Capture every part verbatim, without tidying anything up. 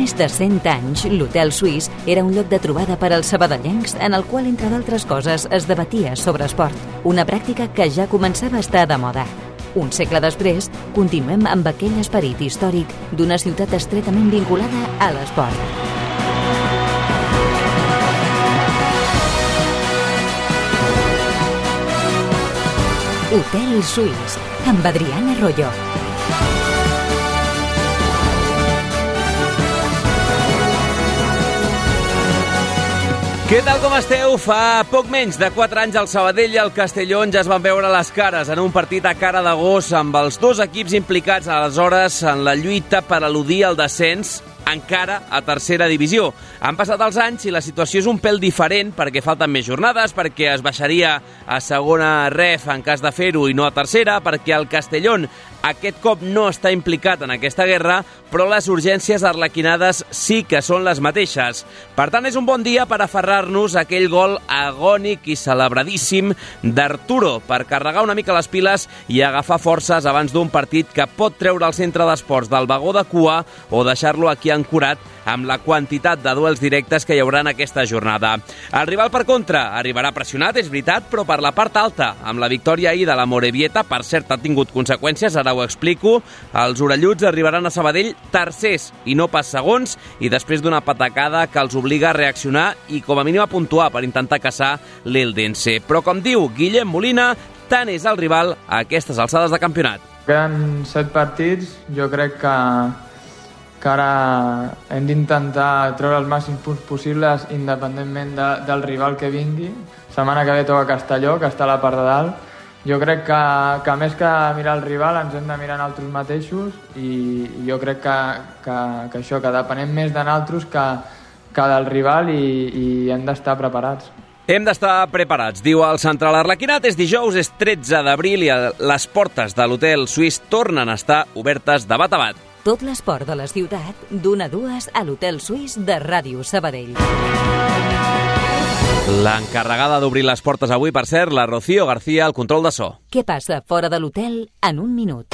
més de cent anys, l'Hotel Suís era un lloc de trobada per als sabadellencs en el qual, entre d'altres coses, es debatia sobre esport, una pràctica que ja començava a estar de moda. Un segle després, continuem amb aquell esperit històric d'una ciutat estretament vinculada a l'esport. Hotel Suís, amb Adriana Royo. Què tal, com esteu? Fa poc menys de quatre anys el Sabadell i el Castellón ja es van veure les cares en un partit a cara de gos amb els dos equips implicats aleshores en la lluita per eludir el descens encara a tercera divisió. Han passat els anys i la situació és un pèl diferent perquè falten més jornades, perquè es baixaria a segona ref en cas de fer-ho i no a tercera, perquè el Castellón aquest cop no està implicat en aquesta guerra, però les urgències arlequinades sí que són les mateixes. Per tant, és un bon dia per aferrar-nos a aquell gol agònic i celebradíssim d'Arturo, per carregar una mica les piles i agafar forces abans d'un partit que pot treure el centre d'esports del vagó de cua o deixar-lo aquí ancorat amb la quantitat de duels directes que hi haurà en aquesta jornada. El rival, per contra, arribarà pressionat, és veritat, però per la part alta, amb la victòria ahir de la Morevieta, per cert, ha tingut conseqüències, ara ho explico. Els orelluts arribaran a Sabadell tercers i no pas segons, i després d'una patacada que els obliga a reaccionar i com a mínim a puntuar per intentar caçar l'Eldense. Però com diu Guillem Molina, tant és el rival a aquestes alçades de campionat. Queden set partits, jo crec que que ara hem d'intentar treure els màxims punts possibles independentment de, del rival que vingui. Setmana que ve toca Castelló, que està a la part de dalt. Jo crec que, que més que mirar el rival ens hem de mirar nosaltres mateixos i, i jo crec que, que, que això, que depenem més de nosaltres que, que del rival i, i hem d'estar preparats. Hem d'estar preparats, diu el central arlequinat. És dijous, és tretze d'abril i les portes de l'Hotel Suís tornen a estar obertes de bat a bat. Tot l'esport de la ciutat, d'una a dues a l'Hotel Suís de Ràdio Sabadell. L'encarregada d'obrir les portes avui, per cert, la Rocío García, al control de so. Què passa fora de l'hotel en un minut?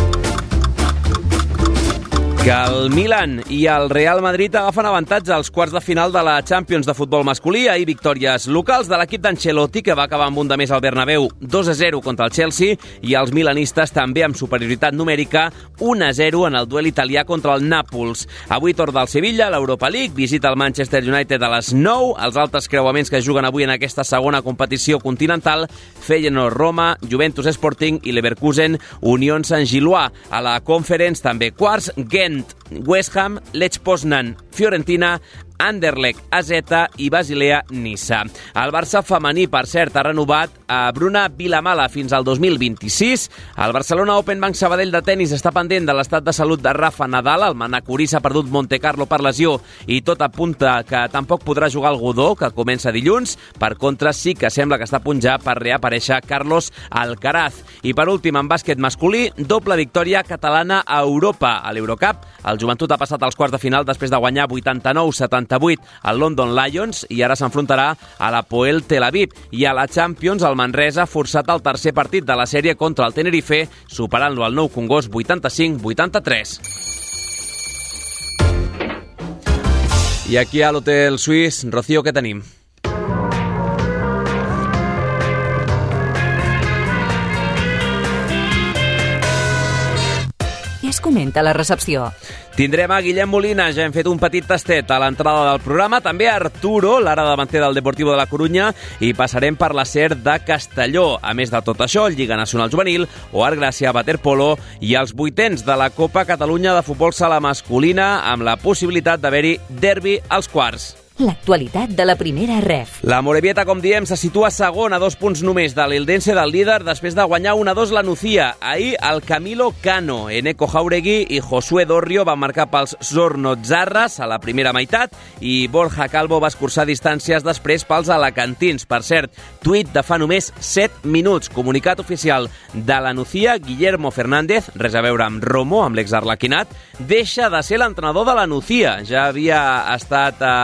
Que el Milan i el Real Madrid agafen avantatge als quarts de final de la Champions de futbol masculí. Ahir victòries locals de l'equip d'Ancelotti, que va acabar amb un de més al Bernabéu, dos a zero contra el Chelsea, i els milanistes també amb superioritat numèrica, u a zero en el duel italià contra el Nàpols. Avui torna al Sevilla, l'Europa League, visita el Manchester United a les nou, els altres creuaments que juguen avui en aquesta segona competició continental, Feyenoord Roma, Juventus Sporting i Leverkusen Unión Saint-Gillois. A la Conference també quarts, Gent, West Ham, Lech Poznan, Fiorentina, Anderlecht, A Z i Basilea, Niça. El Barça femení, per cert, ha renovat a Bruna Vilamala fins al dos mil vint-i-sis. El Barcelona Open Bank Sabadell de tenis està pendent de l'estat de salut de Rafa Nadal. El manacorí s'ha perdut Monte Carlo per lesió i tot apunta que tampoc podrà jugar el Godó, que comença dilluns. Per contra, sí que sembla que està a punt ja per reaparèixer Carlos Alcaraz. I per últim, en bàsquet masculí, doble victòria catalana a Europa. A l'Eurocup, el Joventut ha passat als quarts de final després de guanyar vuitanta-nou setanta-vuit al London Lions i ara s'enfrontarà a l'Hapoel Tel Aviv. I a la Champions, el Manresa ha forçat el tercer partit de la sèrie contra el Tenerife, superant-lo al Nou Congost vuitanta-cinc vuitanta-tres. I aquí a l'Hotel Suís, Rocío, què tenim? Es comenta a la recepció. Tindrem a Guillem Molina, ja hem fet un petit tastet a l'entrada del programa, també a Arturo, l'ara davanter del Deportivo de la Corunya, i passarem per la SER de Castelló. A més de tot això, Lliga Nacional Juvenil, o Art Gràcia Waterpolo i els vuitens de la Copa Catalunya de Futbol Sala Masculina, amb la possibilitat d'haver-hi derbi als quarts. L'actualitat de la primera ref. La Morevieta, com diem, se situa segona, dos punts només de l'Eldense del líder després de guanyar un a dos la Nucía. Ahir el Camilo Cano, Eneco Jauregui i Josué Dorrio van marcar pels Zornotzarras a la primera meitat i Borja Calvo va escurçar distàncies després pels alacantins. Per cert, tuit de fa només set minuts. Comunicat oficial de la Nucía, Guillermo Fernández, res a veure amb Romo, amb l'exarlequinat, deixa de ser l'entrenador de la Nucía. Ja havia estat... Eh,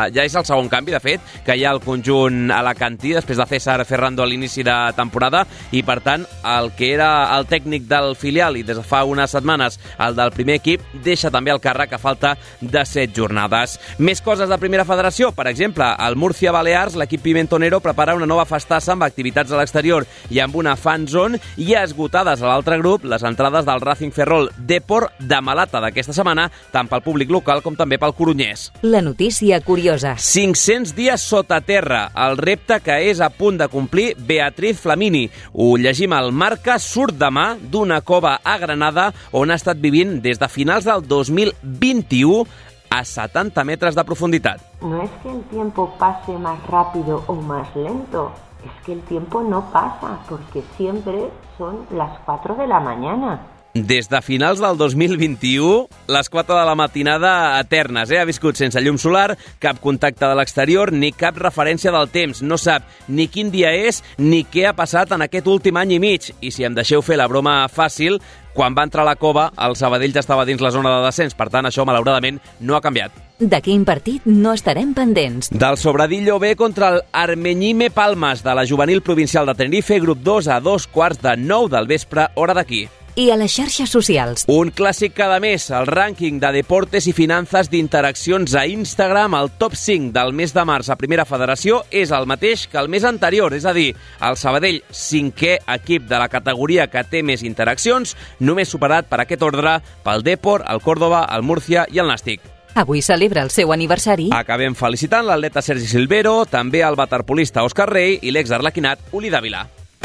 ja és el segon canvi, de fet, que hi ha al conjunt alacantí després de César Ferrando a l'inici de temporada, i per tant el que era el tècnic del filial i des de fa unes setmanes el del primer equip deixa també el càrrec a falta de set jornades. Més coses de primera federació, per exemple, al Murcia Balears l'equip pimentonero prepara una nova festassa amb activitats a l'exterior i amb una fan zone, i esgotades a l'altre grup les entrades del Racing Ferrol Depor de Malata d'aquesta setmana, tant pel públic local com també pel corunyès. La notícia curiosa. cinc-cents dies sota terra, el repte que és a punt de complir Beatriz Flamini. Ho llegim al Marca, surt demà d'una cova a Granada on ha estat vivint des de finals del dos mil vint-i-u a setanta metres de profunditat. No es que el tiempo pase más rápido o más lento, es que el tiempo no pasa, porque siempre son las cuatro de la mañana. Des de finals del dos mil vint-i-u, les quatre de la matinada eternes, eh? Ha viscut sense llum solar, cap contacte de l'exterior, ni cap referència del temps. No sap ni quin dia és, ni què ha passat en aquest últim any i mig. I si em deixeu fer la broma fàcil, quan va entrar a la cova, el Sabadell ja estava dins la zona de descens. Per tant, això, malauradament, no ha canviat. De quin partit no estarem pendents? Del Sobradillo B contra el Armeñime Palmas de la Juvenil Provincial de Tenerife, grup dos a dos quarts de nou del vespre, hora d'aquí. I a les xarxes socials. Un clàssic cada mes, el rànquing de deportes i finances d'interaccions a Instagram. El top cinc del mes de març a Primera Federació és el mateix que el mes anterior, és a dir, el Sabadell, cinquè equip de la categoria que té més interaccions, només superat per aquest ordre pel Depor, el Córdoba, el Múrcia i el Nàstic. Avui celebra el seu aniversari. Acabem felicitant l'atleta Sergi Silvero, també el waterpolista Òscar Rey i l'exarlequinat Uli Dávila.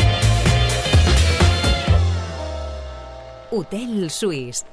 Hotel Suís.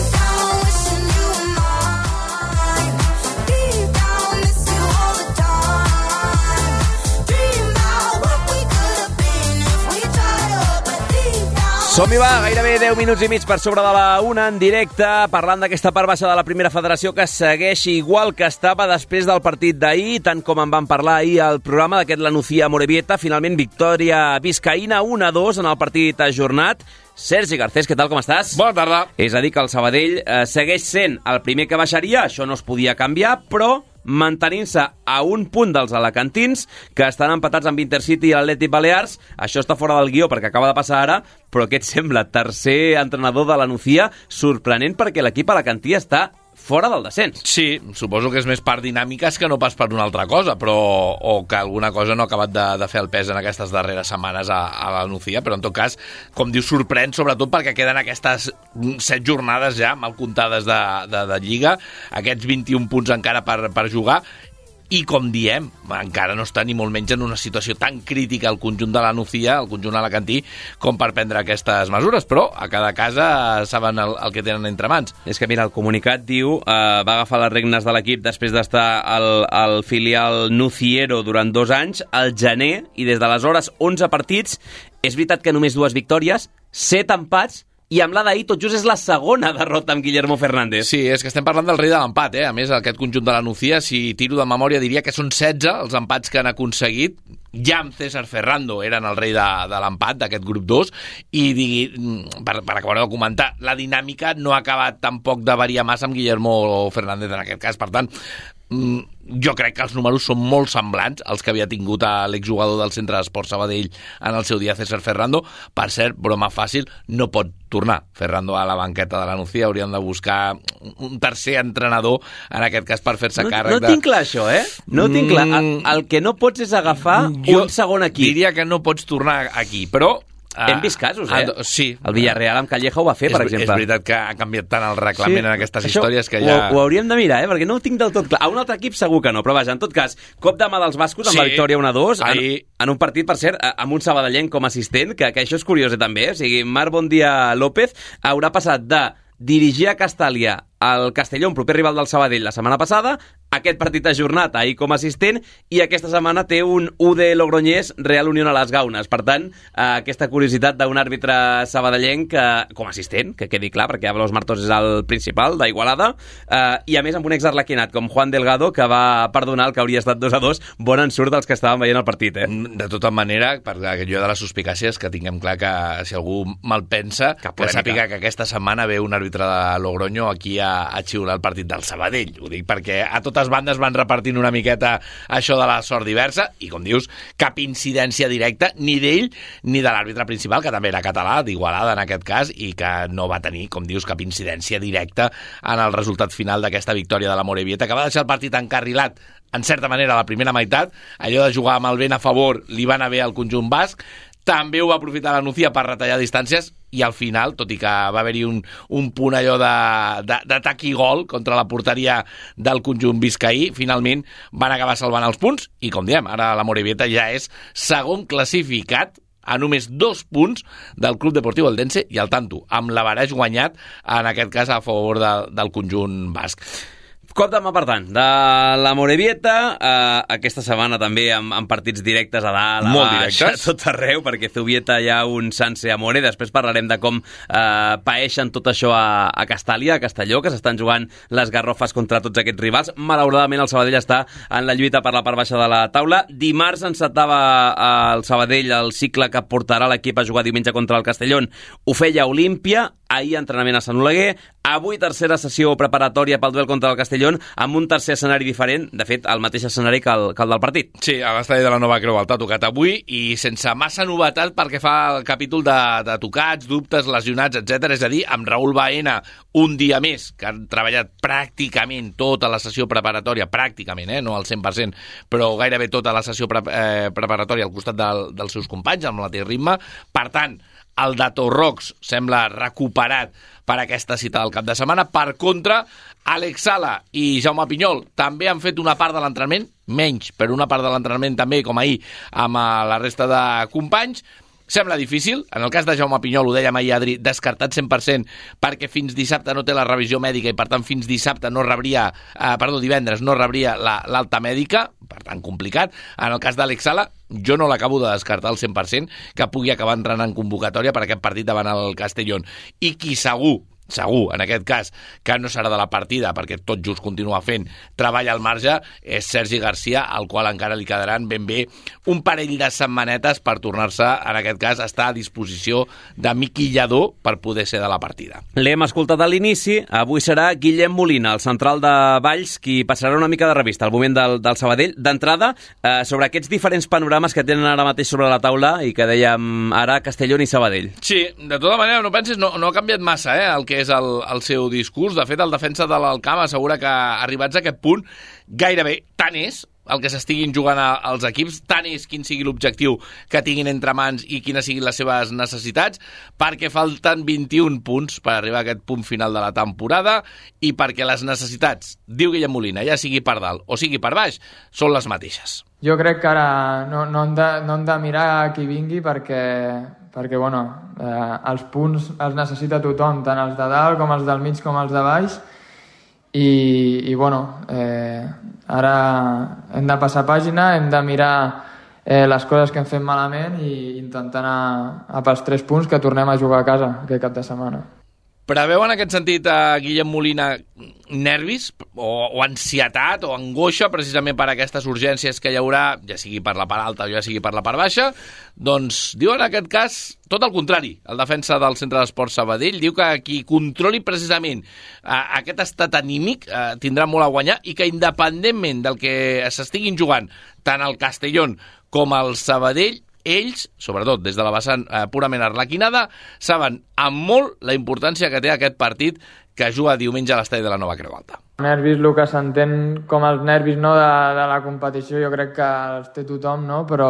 Som-hi, va, gairebé deu minuts i mig per sobre de la una en directe, parlant d'aquesta part baixa de la Primera Federació que segueix igual que estava després del partit d'ahir, tant com en vam parlar ahir al programa d'aquest Lanucía Morevieta. Finalment, victòria vizcaïna, un a dos en el partit ajornat. Sergi Garcés, què tal, com estàs? Bona tarda. És a dir, que el Sabadell eh, segueix sent el primer que baixaria, això no es podia canviar, però mantenint-se a un punt dels alacantins, que estan empatats amb Intercity i l'Atlètic Balears. Això està fora del guió perquè acaba de passar ara, però aquest sembla tercer entrenador de la Nucía, sorprenent perquè l'equip alacantí està fora del descens. Sí, suposo que és més per dinàmiques que no pas per una altra cosa, però o que alguna cosa no ha acabat de, de fer el pes en aquestes darreres setmanes a, a la Nucía, però en tot cas, com dius, sorprèn, sobretot perquè queden aquestes set jornades ja mal comptades de, de, de Lliga, aquests vint-i-un punts encara per, per jugar, i com diem, encara no està ni molt menys en una situació tan crítica el conjunt de la Nucía, el conjunt alacantí, com per prendre aquestes mesures, però a cada casa saben el, el que tenen entre mans. És que mira, el comunicat diu, eh, va agafar les regnes de l'equip després d'estar al, al filial Nuciero durant dos anys, al gener, i des d'aleshores onze partits. És veritat que només dues victòries, set empats, i amb la d'ahir tot just és la segona derrota amb Guillermo Fernández. Sí, és que estem parlant del rei de l'empat, eh? A més, aquest conjunt de la Nucía, si tiro de memòria, diria que són setze els empats que han aconseguit. Ja amb César Ferrando eren el rei de, de l'empat d'aquest grup dos, i digui, per, per acabar de comentar, la dinàmica no ha acabat tampoc de variar massa amb Guillermo Fernández en aquest cas. Per tant, jo crec que els números són molt semblants als que havia tingut a l'exjugador del Centre d'Esport Sabadell en el seu dia, César Ferrando. Per cert, broma fàcil, no pot tornar Ferrando a la banqueta de la Nucía. Haurien de buscar un tercer entrenador, en aquest cas, per fer-se no, càrrec no de... No tinc clar això, eh? No tinc clar. El, el que no pots és agafar jo un segon equip. Diria que no pots tornar aquí, però... Hem vist casos, eh? Ah, sí. El Villarreal amb Calleja ho va fer, és, per exemple. És veritat que ha canviat tant el reglament sí, en aquestes això històries que ja... Ho, ho hauríem de mirar, eh? Perquè no ho tinc del tot clar. A un altre equip segur que no, però vaja, en tot cas, cop de mà dels bascos amb sí, la victòria un a dos, ahí... en, en un partit, per cert, amb un sabadellenc com a assistent, que, que això és curiós, eh, també. Eh? O sigui, Marc Bondia López haurà passat de dirigir a Castàlia al Castelló, un proper rival del Sabadell, la setmana passada, aquest partit ajornat ahir com a assistent, i aquesta setmana té un U D Logroñés Real Unión a les Gaunes. Per tant, eh, aquesta curiositat d'un àrbitre sabadellenc eh, com a assistent, que quedi clar, perquè Avalos Martos és el principal d'Igualada, eh, i a més amb un exarlequinat com Juan Delgado, que va perdonar el que hauria estat dos a dos. Bon ensurt dels que estaven veient el partit, eh? De tota manera, per allò de les suspicàcies, que tinguem clar que si algú mal pensa, que sàpiga que aquesta setmana ve un àrbitre de Logroño aquí a, a xiular el partit del Sabadell. Ho dic perquè a tot totes bandes van repartint una miqueta això de la sort diversa, i com dius, cap incidència directa ni d'ell ni de l'àrbitre principal, que també era català, d'Igualada en aquest cas, i que no va tenir, com dius, cap incidència directa en el resultat final d'aquesta victòria de la Morevieta, que va deixar el partit encarrilat en certa manera a la primera meitat. Allò de jugar amb el vent a favor li va anar bé al conjunt basc. També ho va aprofitar la Nucía per retallar distàncies, i al final, tot i que va haver-hi un, un punt allò d'atac i gol contra la porteria del conjunt biscaí, finalment van acabar salvant els punts, i com diem, ara la Morevieta ja és segon classificat a només dos punts del Club Deportiu Eldense i al tanto, amb l'averaix guanyat, en aquest cas a favor de, del conjunt basc. Cop de mà, per tant, de la Morevieta, eh, aquesta setmana també amb, amb partits directes a dalt, a Molt baix, directes. a tot arreu, perquè Zubieta hi ha un Sanse Amore. Després parlarem de com eh, paeixen tot això a, a Castàlia, a Castelló, que s'estan jugant les garrofes contra tots aquests rivals. Malauradament el Sabadell està en la lluita per la part baixa de la taula. Dimarts encetava el Sabadell el cicle que portarà l'equip a jugar diumenge contra el Castellón. Ho feia Olímpia, ahir entrenament a Sant Oleguer, avui tercera sessió preparatòria pel duel contra el Castellón, amb un tercer escenari diferent, de fet, el mateix escenari que el, que el del partit. Sí, a l'estadi de la Nova Creu Alta ha tocat avui, i sense massa novetat perquè fa el capítol de, de tocats, dubtes, lesionats, etcètera. És a dir, amb Raül Baena un dia més, que han treballat pràcticament tota la sessió preparatòria, pràcticament, eh? No al cent per cent, però gairebé tota la sessió pre eh, preparatòria al costat del, dels seus companys, amb la mateix ritme. Per tant, el de Torrox sembla recuperat per aquesta cita del cap de setmana. Per contra, Àlex Sala i Jaume Pinyol també han fet una part de l'entrenament, menys, però una part de l'entrenament també, com ahir, amb la resta de companys. Sembla difícil, en el cas de Jaume Pinyol, ho dèiem ahir, Adri, descartat cent per cent, perquè fins dissabte no té la revisió mèdica i per tant fins dissabte no rebria, eh, perdó, divendres no rebria l'alta mèdica, per tant complicat. En el cas d'Àlex Sala, jo no l'acabo de descartar al cent per cent que pugui acabar entrant en convocatòria per aquest partit davant el Castellón. I qui segur, segur, en aquest cas, que no serà de la partida, perquè tot just continua fent treball al marge, és Sergi Garcia, al qual encara li quedaran ben bé un parell de setmanetes per tornar-se, en aquest cas, a estar a disposició de Miqui Lladó per poder ser de la partida. L'hem escoltat a l'inici, avui serà Guillem Molina, el central de Valls, qui passarà una mica de revista al moment del, del Sabadell. D'entrada, eh, sobre aquests diferents panorames que tenen ara mateix sobre la taula i que dèiem ara Castellón i Sabadell. Sí, de tota manera, no pensis, no, no ha canviat massa, eh, el que és el, el seu discurs. De fet, el defensa de l'Alcamp assegura que arribats a aquest punt, gairebé tant és el que s'estiguin jugant als equips, tant és quin sigui l'objectiu que tinguin entre mans i quines siguin les seves necessitats, perquè falten vint-i-un punts per arribar a aquest punt final de la temporada i perquè les necessitats, diu Guillem Molina, ja sigui per dalt o sigui per baix, són les mateixes. Jo crec que ara no, no, hem de, no hem de mirar a qui vingui perquè, perquè bueno, eh, els punts els necessita tothom, tant els de dalt com els del mig com els de baix, i, i bueno, eh, ara hem de passar pàgina, hem de mirar eh, les coses que hem fet malament i intentar anar a pels tres punts que tornem a jugar a casa aquest cap de setmana. Preveu en aquest sentit a Guillem Molina nervis o, o ansietat o angoixa precisament per aquestes urgències que hi haurà, ja sigui per la part alta o ja sigui per la part baixa? Doncs diu en aquest cas tot el contrari. El defensa del Centre d'Esports Sabadell diu que qui controli precisament eh, aquest estat anímic eh, tindrà molt a guanyar i que independentment del que s'estiguin jugant tant el Castellón com el Sabadell, ells, sobretot des de la vessant eh, purament arlequinada, saben amb molt la importància que té aquest partit que juga diumenge a l'estadi de la Nova Creu Alta. Nervis, el que s'entén com els nervis, no, de, de la competició, jo crec que els té tothom, no? però,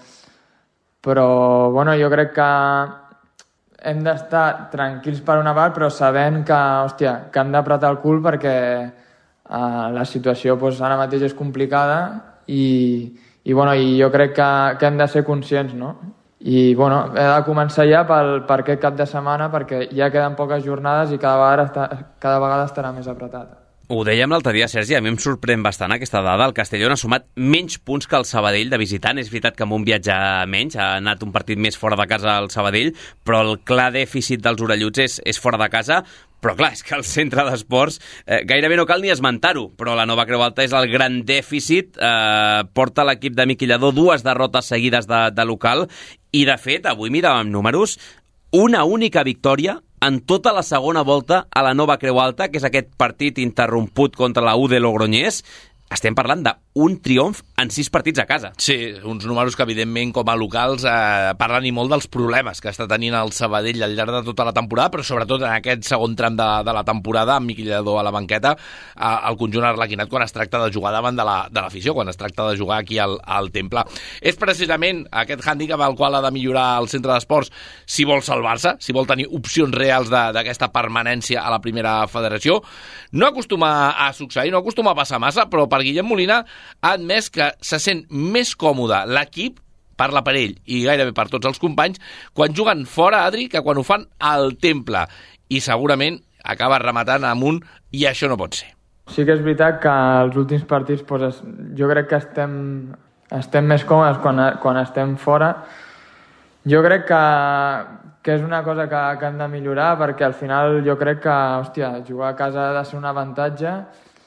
però bueno, jo crec que hem d'estar tranquils per una part, però sabent que, hòstia, que hem d'apretar el cul perquè eh, la situació doncs, ara mateix és complicada i I, bueno, i jo crec que, que hem de ser conscients, no? I bueno, he de començar ja pel, per aquest cap de setmana perquè ja queden poques jornades i cada vegada, està, cada vegada estarà més apretat. Ho dèiem l'altre dia, Sergi, a mi em sorprèn bastant aquesta dada. El Castellón ha sumat menys punts que el Sabadell de visitant. És veritat que amb un viatge menys ha anat un partit més fora de casa al Sabadell, però el clar dèficit dels orelluts és, és fora de casa. Però clar, és que el centre d'esports eh, gairebé no cal ni esmentar-ho, però la Nova Creu Alta és el gran dèficit, eh, porta l'equip de Miqui Lladó dues derrotes seguides de, de local, i de fet, avui miràvem números, una única victòria en tota la segona volta a la Nova Creu Alta, que és aquest partit interromput contra la U de Logroñés. Estem parlant d'un triomf en sis partits a casa. Sí, uns números que, evidentment, com a locals, eh, parlen i molt dels problemes que està tenint el Sabadell al llarg de tota la temporada, però sobretot en aquest segon tram de, de la temporada, amb Miquel Lledó a la banqueta, eh, el conjunt arlequinat quan es tracta de jugar davant de l'afició, la, quan es tracta de jugar aquí al, al Temple. És precisament aquest hàndicap al qual ha de millorar el centre d'esports si vol salvar-se, si vol tenir opcions reals d'aquesta permanència a la primera federació. No acostuma a succeir, no acostuma a passar massa, però per Guillem Molina ha admès que se sent més còmode l'equip, parla per ell i gairebé per tots els companys, quan juguen fora, Adri, que quan ho fan al Temple. I segurament acaba rematant amunt i això no pot ser. Sí que és veritat que els últims partits doncs, jo crec que estem, estem més còmodes quan, quan estem fora. Jo crec que, que és una cosa que, que hem de millorar, perquè al final jo crec que hòstia, jugar a casa ha de ser un avantatge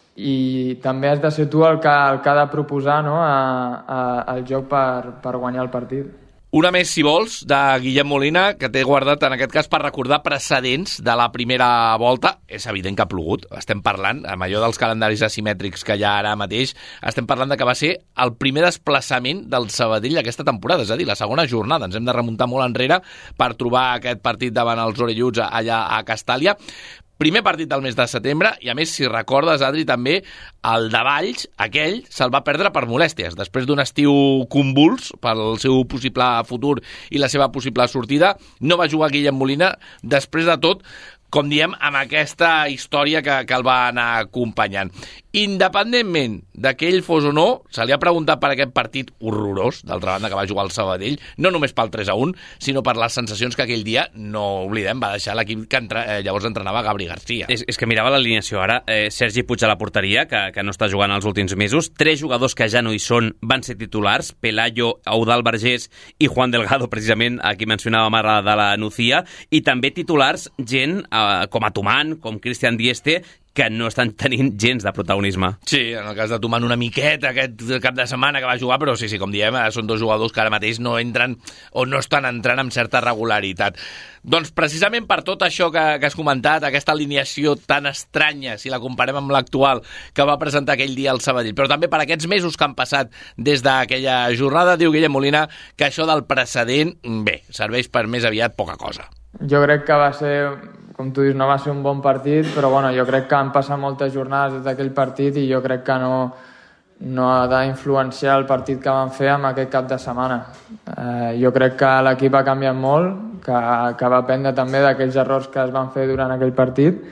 i també has de ser tu el que, el que ha de proposar, no, a, a, el joc per, per guanyar el partit. Una més, si vols, de Guillem Molina, que té guardat en aquest cas per recordar precedents de la primera volta. És evident que ha plogut. Estem parlant, amb allò dels calendaris asimètrics que hi ha ara mateix, estem parlant de que va ser el primer desplaçament del Sabadell aquesta temporada, és a dir, la segona jornada. Ens hem de remuntar molt enrere per trobar aquest partit davant els orelluts allà a Castàlia. Primer partit del mes de setembre, i a més, si recordes, Adri, també el de Valls, aquell, se'l va perdre per molèsties. Després d'un estiu convuls pel seu possible futur i la seva possible sortida, no va jugar Guillem Molina. Després de tot, com diem, amb aquesta història que, que el va anar acompanyant. Independentment de que ell fos o no, se li ha preguntat per aquest partit horrorós, d'altra banda, que va jugar al Sabadell, no només pel tres a un, sinó per les sensacions que aquell dia, no oblidem, va deixar l'equip que entra, eh, llavors entrenava Gabri García. És, és que mirava l'alineació ara, eh, Sergi Puig a la porteria, que, que no està jugant els últims mesos, tres jugadors que ja no hi són van ser titulars, Pelayo, Eudald Vergés i Juan Delgado, precisament, a qui mencionava Mara de la Nucía, i també titulars gent eh, com a Tuman, com Cristian Dieste, que no estan tenint gens de protagonisme. Sí, en el cas de Tuman una miqueta aquest cap de setmana que va jugar, però sí, sí, com diem, són dos jugadors que ara mateix no entren o no estan entrant amb certa regularitat. Doncs precisament per tot això que, que has comentat, aquesta alineació tan estranya, si la comparem amb l'actual, que va presentar aquell dia el Sabadell, però també per aquests mesos que han passat des d'aquella jornada, diu Guillem Molina que això del precedent, bé, serveix per més aviat poca cosa. Jo crec que va ser, com tu dius, no va ser un bon partit, però bueno, jo crec que han passat moltes jornades des d'aquell partit i jo crec que no, no ha d'influenciar el partit que van fer amb aquest cap de setmana. Eh, jo crec que l'equip ha canviat molt, que, que va aprendre també d'aquells errors que es van fer durant aquell partit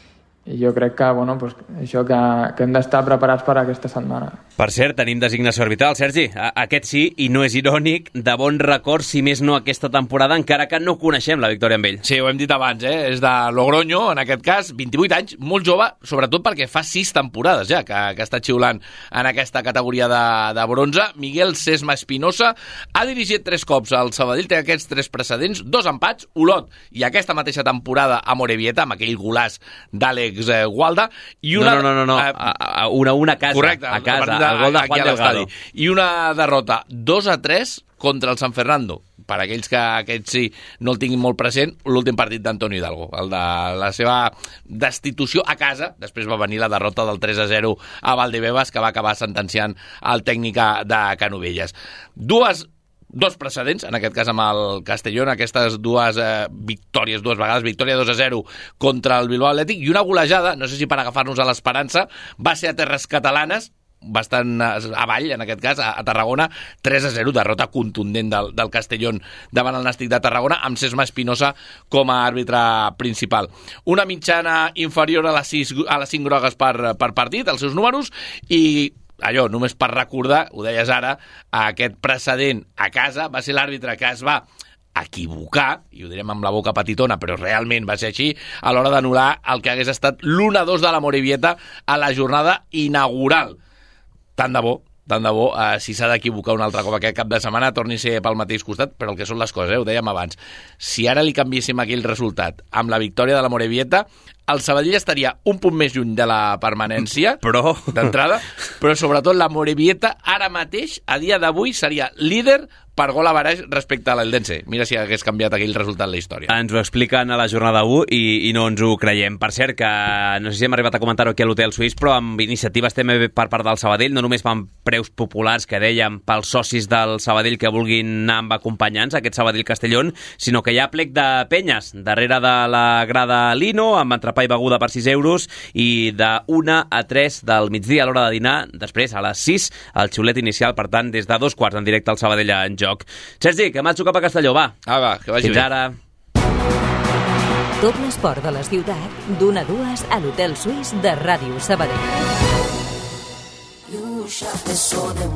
i jo crec que, bueno, pues, això que, que hem d'estar preparats per aquesta setmana. Per cert, tenim designació arbitral, Sergi. Aquest sí, i no és irònic, de bon record, si més no aquesta temporada, encara que no coneixem la victòria amb ell. Sí, ho hem dit abans, eh? És de Logroño, en aquest cas, vint-i-vuit anys, molt jove, sobretot perquè fa sis temporades ja que, que està xiulant en aquesta categoria de, de bronze. Miguel Sesma Espinosa ha dirigit tres cops al Sabadell, té aquests tres precedents, dos empats, Olot, i aquesta mateixa temporada a Morevieta, amb aquell golaç d'Àlex Gualda, i una... No, no, no, no, no. A, a, una, una casa, correcte, a casa, el gol de Juan Delgado. I una derrota dos a tres contra el San Fernando. Per aquells que aquests sí no el tinguin molt present, l'últim partit d'Antonio Hidalgo, el de la seva destitució a casa. Després va venir la derrota del tres a zero a Valdebebas, que va acabar sentenciant el tècnic de Canovelles. Dues Dos precedents, en aquest cas amb el Castellón, aquestes dues eh, victòries, dues vegades, victòria dos a zero contra el Bilbao Atlètic, i una golejada, no sé si per agafar-nos a l'esperança, va ser a terres catalanes, bastant avall, en aquest cas, a, a Tarragona, tres a zero, derrota contundent del, del Castellón davant el Nàstic de Tarragona, amb Sesma Espinosa com a àrbitre principal. Una mitjana inferior a les, sis, a les cinc grogues per, per partit, els seus números, i allò, només per recordar, ho deies ara, aquest precedent a casa va ser l'àrbitre que es va equivocar, i ho direm amb la boca petitona, però realment va ser així, a l'hora d'anul·lar el que hagués estat l'u a dos de la Morevieta a la jornada inaugural. Tant de bo, tant de bo, eh, si s'ha d'equivocar un altre cop aquest cap de setmana, torni a ser pel mateix costat, però el que són les coses, eh, ho dèiem abans. Si ara li canviéssim aquell resultat amb la victòria de la Morevieta, el Sabadell estaria un punt més lluny de la permanència, però d'entrada, però sobretot la Morevieta ara mateix, a dia d'avui, seria líder per gol average respecte a l'Eldense. Mira si hagués canviat aquell resultat la història. Ens ho expliquen a la jornada u i, i no ens ho creiem. Per cert, que no sé si hem arribat a comentar-ho aquí a l'Hotel Suís, però amb iniciatives també per part del Sabadell, no només amb preus populars que dèiem pels socis del Sabadell que vulguin anar amb acompanyants, aquest Sabadell-Castellón, sinó que hi ha plec de penyes darrere de la grada Lino, amb entrepà i beguda per sis euros, i de una a tres del migdia a l'hora de dinar, després a les sis el xiulet inicial, per tant, des de dos quarts en directe al Sabadell en joc. Sergi, que marxo cap a Castelló, va. Ah, va, que vagi Fins bé. ara. Tot l'esport de la ciutat, d'una a dues a l'Hotel Suís de Ràdio Sabadell. You shot me so them.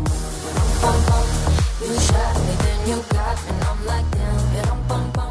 You shot me, then you got me, and I'm like damn, pam pam.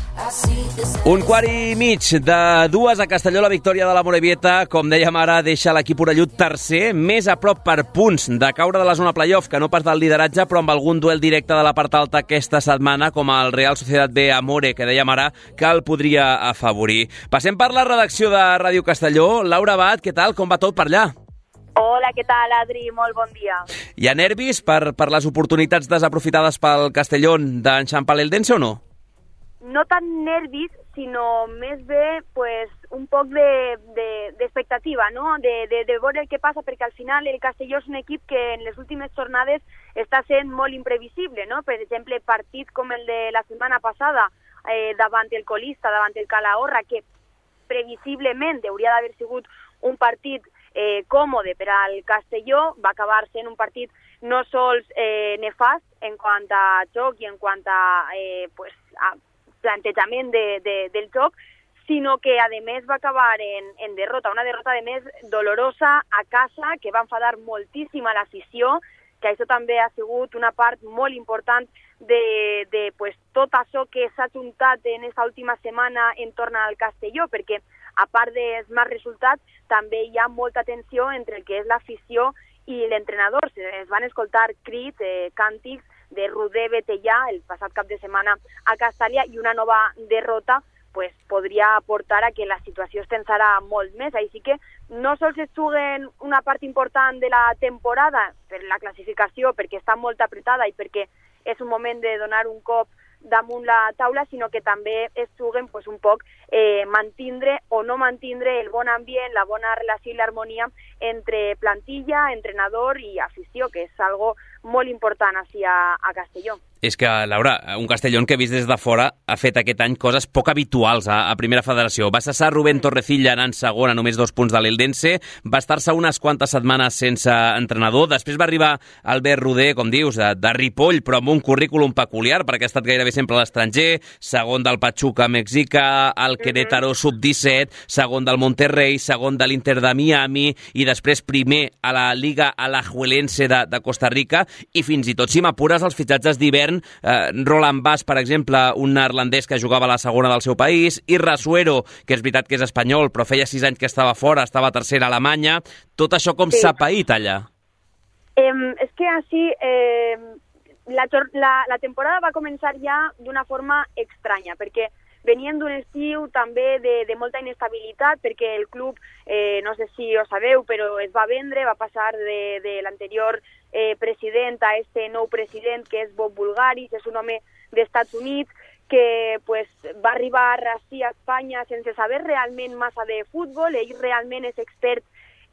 Un quart i mig de dues a Castelló, la victòria de la Morevieta, com dèiem ara, deixa l'equip orellut tercer, més a prop per punts de caure de la zona playoff, que no pas del lideratge, però amb algun duel directe de la part alta aquesta setmana, com el Real Sociedad B Amore, que dèiem ara que el podria afavorir. Passem per la redacció de Ràdio Castelló. Laura Abad, què tal? Com va tot per allà? Hola, què tal, Adri? Molt bon dia. Hi ha nervis per, per les oportunitats desaprofitades pel Castellón d'enxampar l'Eldense o no? No tan nervis, sinó més bé pues, un poc d'expectativa, de, de, no? de, de, de veure què passa, perquè al final el Castelló és un equip que en les últimes jornades està sent molt imprevisible, no? Per exemple, partit com el de la setmana passada eh, davant el colista, davant el Calahorra, que previsiblement hauria d'haver sigut un partit eh, còmode per al Castelló, va acabar sent un partit no sols eh, nefast en quant a joc i en quant a, eh, pues, a plantejament de, de, del joc, sinó que a més va acabar en, en derrota, una derrota de més dolorosa a casa, que va enfadar moltíssim a l'afició, que això també ha sigut una part molt important de, de pues, tot això que s'ha juntat en aquesta última setmana en torn al Castelló, perquè a part dels mals resultats també hi ha molta tensió entre el que és l'afició i l'entrenador. Es van escoltar crits, eh, càntics de Roder Betellà el passat cap de setmana a Castellà, i una nova derrota pues, podria portar a que la situació es tensarà molt més. Així que no sols es juguen una part important de la temporada per la classificació, perquè està molt apretada i perquè és un moment de donar un cop damunt la taula, sinó que també es juguen pues, un poc eh, mantindre o no mantindre el bon ambient, la bona relació i l'harmonia entre plantilla, entrenador i afició, que és algo molt important així a, a Castelló. És que, Laura, un Castellón que he vist des de fora ha fet aquest any coses poc habituals a, a Primera Federació. Va cessar Rubén Torrecilla anant segon a només dos punts de l'Eldense, va estar-se unes quantes setmanes sense entrenador, després va arribar Albert Roder, com dius, de, de Ripoll, però amb un currículum peculiar, perquè ha estat gairebé sempre a l'estranger, segon del Pachuca Mexica, el Querétaro sub disset, segon del Monterrey, segon de l'Inter de Miami, i després primer a la Liga Alajuelense de, de Costa Rica, i fins i tot, si m'apures, els fitxatges d'hivern, Eh, Roland Bass, per exemple, un neerlandès que jugava a la segona del seu país, i Rasuero, que és veritat que és espanyol, però feia sis anys que estava fora, estava tercera a Alemanya. Tot això com s'ha paït allà? Eh, és que així eh, la, la, la temporada va començar ja d'una forma estranya, perquè venien d'un estiu també de, de molta inestabilitat, perquè el club, eh, no sé si ho sabeu, però es va vendre, va passar de, de l'anterior eh, president a este nou president, que és Bob Bulgaris, és un home d'Estats Units, que pues, va arribar així a Espanya sense saber realment massa de futbol. Ell realment és expert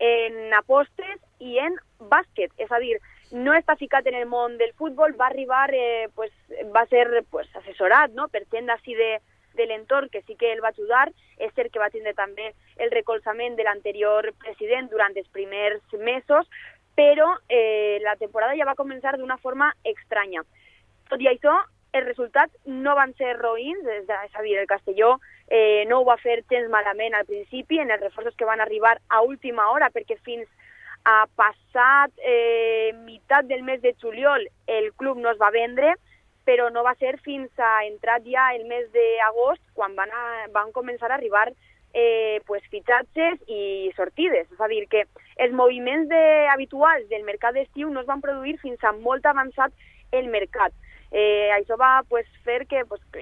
en apostes i en bàsquet, és a dir, no està ficat en el món del futbol, va arribar, eh, pues, va ser pues, assessorat, no?, per gent d'ací de, de l'entorn, que sí que el va ajudar. És cert que va tindre també el recolzament de l'anterior president durant els primers mesos, però eh, la temporada ja va començar d'una forma estranya. Tot i això, els resultats no van ser roïns, és a dir, el Castelló eh, no ho va fer gens malament al principi, en els reforços que van arribar a última hora, perquè fins a passat eh, meitat del mes de juliol el club no es va vendre, però no va ser fins a entrat ja el mes d'agost quan van, a, van començar a arribar eh, pues, fitxatges i sortides. És a dir, que els moviments de, habituals del mercat d'estiu no es van produir fins a molt avançat el mercat. Eh, això va pues, fer que, pues, clar,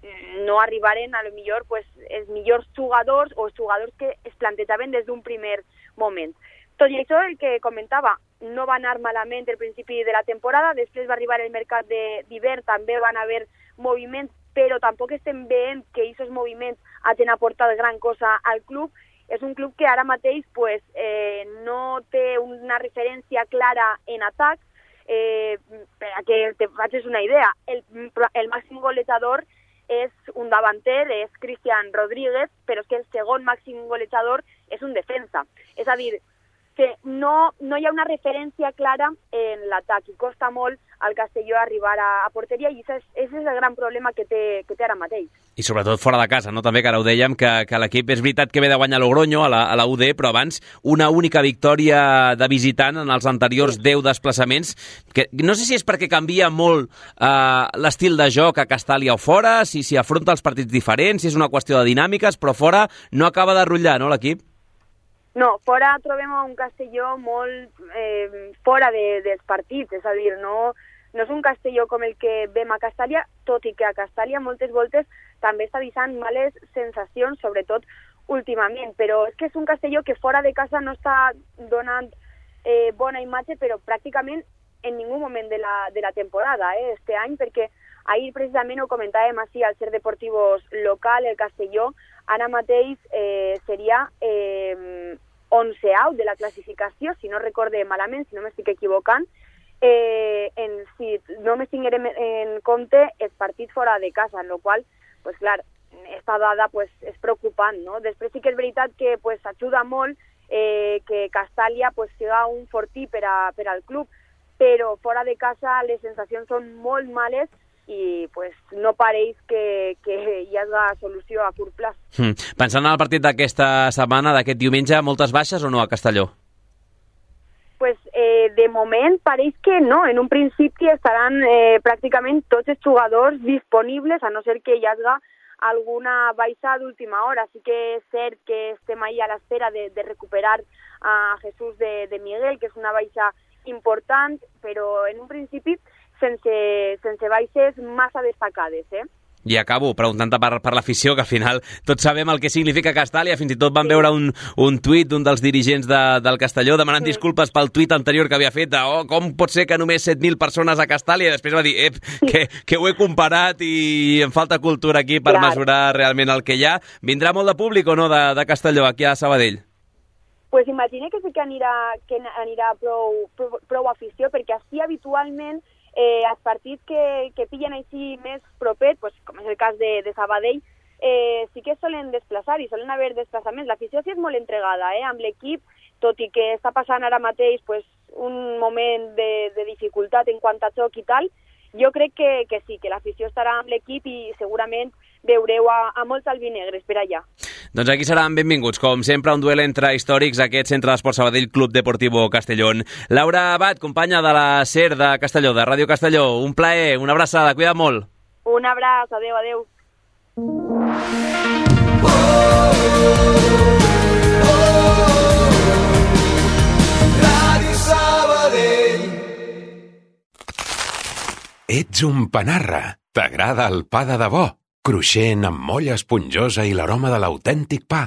no arribaren a lo millor pues, els millors jugadors o els jugadors que es plantejaven des d'un primer moment. Tot i això, el que comentava, no va anar malament el principi de la temporada, després va arribar el mercat d'hivern, també van haver moviments, però tampoc estem veient que aquests moviments hagin aportat gran cosa al club. És un club que ara mateix pues, eh, no té una referència clara en atac. Eh, per a que te facis una idea, el, el màxim golejador és un davanter, és Cristian Rodríguez, però és que el segon màxim golejador és un defensa. És a dir, que no, no hi ha una referència clara en l'atac i costa molt al Castelló arribar a, a porteria i aquest és, és el gran problema que té, que té ara mateix. I sobretot fora de casa, no? També que ara ho dèiem, que, que l'equip és veritat que ve de guanyar Logroño a la, a la U D, però abans una única victòria de visitant en els anteriors deu desplaçaments. Que, no sé si és perquè canvia molt eh, l'estil de joc a Castàlia o fora, si s'hi afronta els partits diferents, si és una qüestió de dinàmiques, però fora no acaba de rotllar, no, l'equip? No, fora trobem un Castelló molt eh, fora de, dels partits, és a dir, no, no és un Castelló com el que vem a Castàlia, tot i que a Castàlia moltes voltes també està deixant males sensacions, sobretot últimament, però és que és un Castelló que fora de casa no està donant eh, bona imatge, però pràcticament en ningú moment de la, de la temporada, eh, este any, perquè ahir precisament ho comentàvem així al Ser Deportivos local, el Castelló, ara mateix eh, seria eh, onceau de la classificació, si no recorde malament, si no m'estic equivocant, eh, en, si no m'estic en compte els partits fora de casa, en la qual, pues, clar, esta dada pues, és preocupant, no? Després sí que és veritat que pues, ajuda molt eh, que Castàlia pues, siga un fortí per, a, per al club, però fora de casa les sensacions són molt males i pues, no pareix que, que hi hagi solució a curt plaç. Mm. Pensant en el partit d'aquesta setmana, d'aquest diumenge, moltes baixes o no a Castelló? Pues, eh, de moment pareix que no. En un principi estaran eh, pràcticament tots els jugadors disponibles, a no ser que hi hagi alguna baixa d'última hora. Sí que és cert que estem ahí a l'espera de, de recuperar a Jesús de, de Miguel, que és una baixa important, però en un principi sense, sense baixes massa destacades, eh? I acabo preguntant-te per, per l'afició, que al final tots sabem el que significa Castàlia, fins i tot vam sí. veure un, un tuit d'un dels dirigents de, del Castelló demanant sí. disculpes pel tuit anterior que havia fet de oh, com pot ser que només set mil persones a Castàlia, i després va dir eh, que, que ho he comparat i em falta cultura aquí per Clar. mesurar realment el que hi ha. Vindrà molt de públic o no de, de Castelló aquí a Sabadell? Pues imagina que sí que anirà, que anirà prou, prou, prou afició, perquè així habitualment Eh, els partits que, que pillen així més propers, pues, com és el cas de, de Sabadell, eh, sí que solen desplaçar i solen haver desplaçaments. L'afició sí és molt entregada eh, amb l'equip, tot i que està passant ara mateix pues, un moment de, de dificultat en quant a xoc i tal. Jo crec que, que sí, que l'afició estarà amb l'equip i segurament veureu a, a molts albinegres per allà. Doncs aquí seran benvinguts, com sempre, un duel entre històrics, aquest Centre d'Esport Sabadell, Club Deportivo Castellón. Laura Abad, companya de la SER de Castelló, de Ràdio Castelló, un plaer, una abraçada, cuida't molt. Un abraç, adeu, adeu. Oh, oh, oh, Ràdio Sabadell. Ets un panarra. T'agrada el pa de debò? Cruixent, amb molla esponjosa i l'aroma de l'autèntic pa.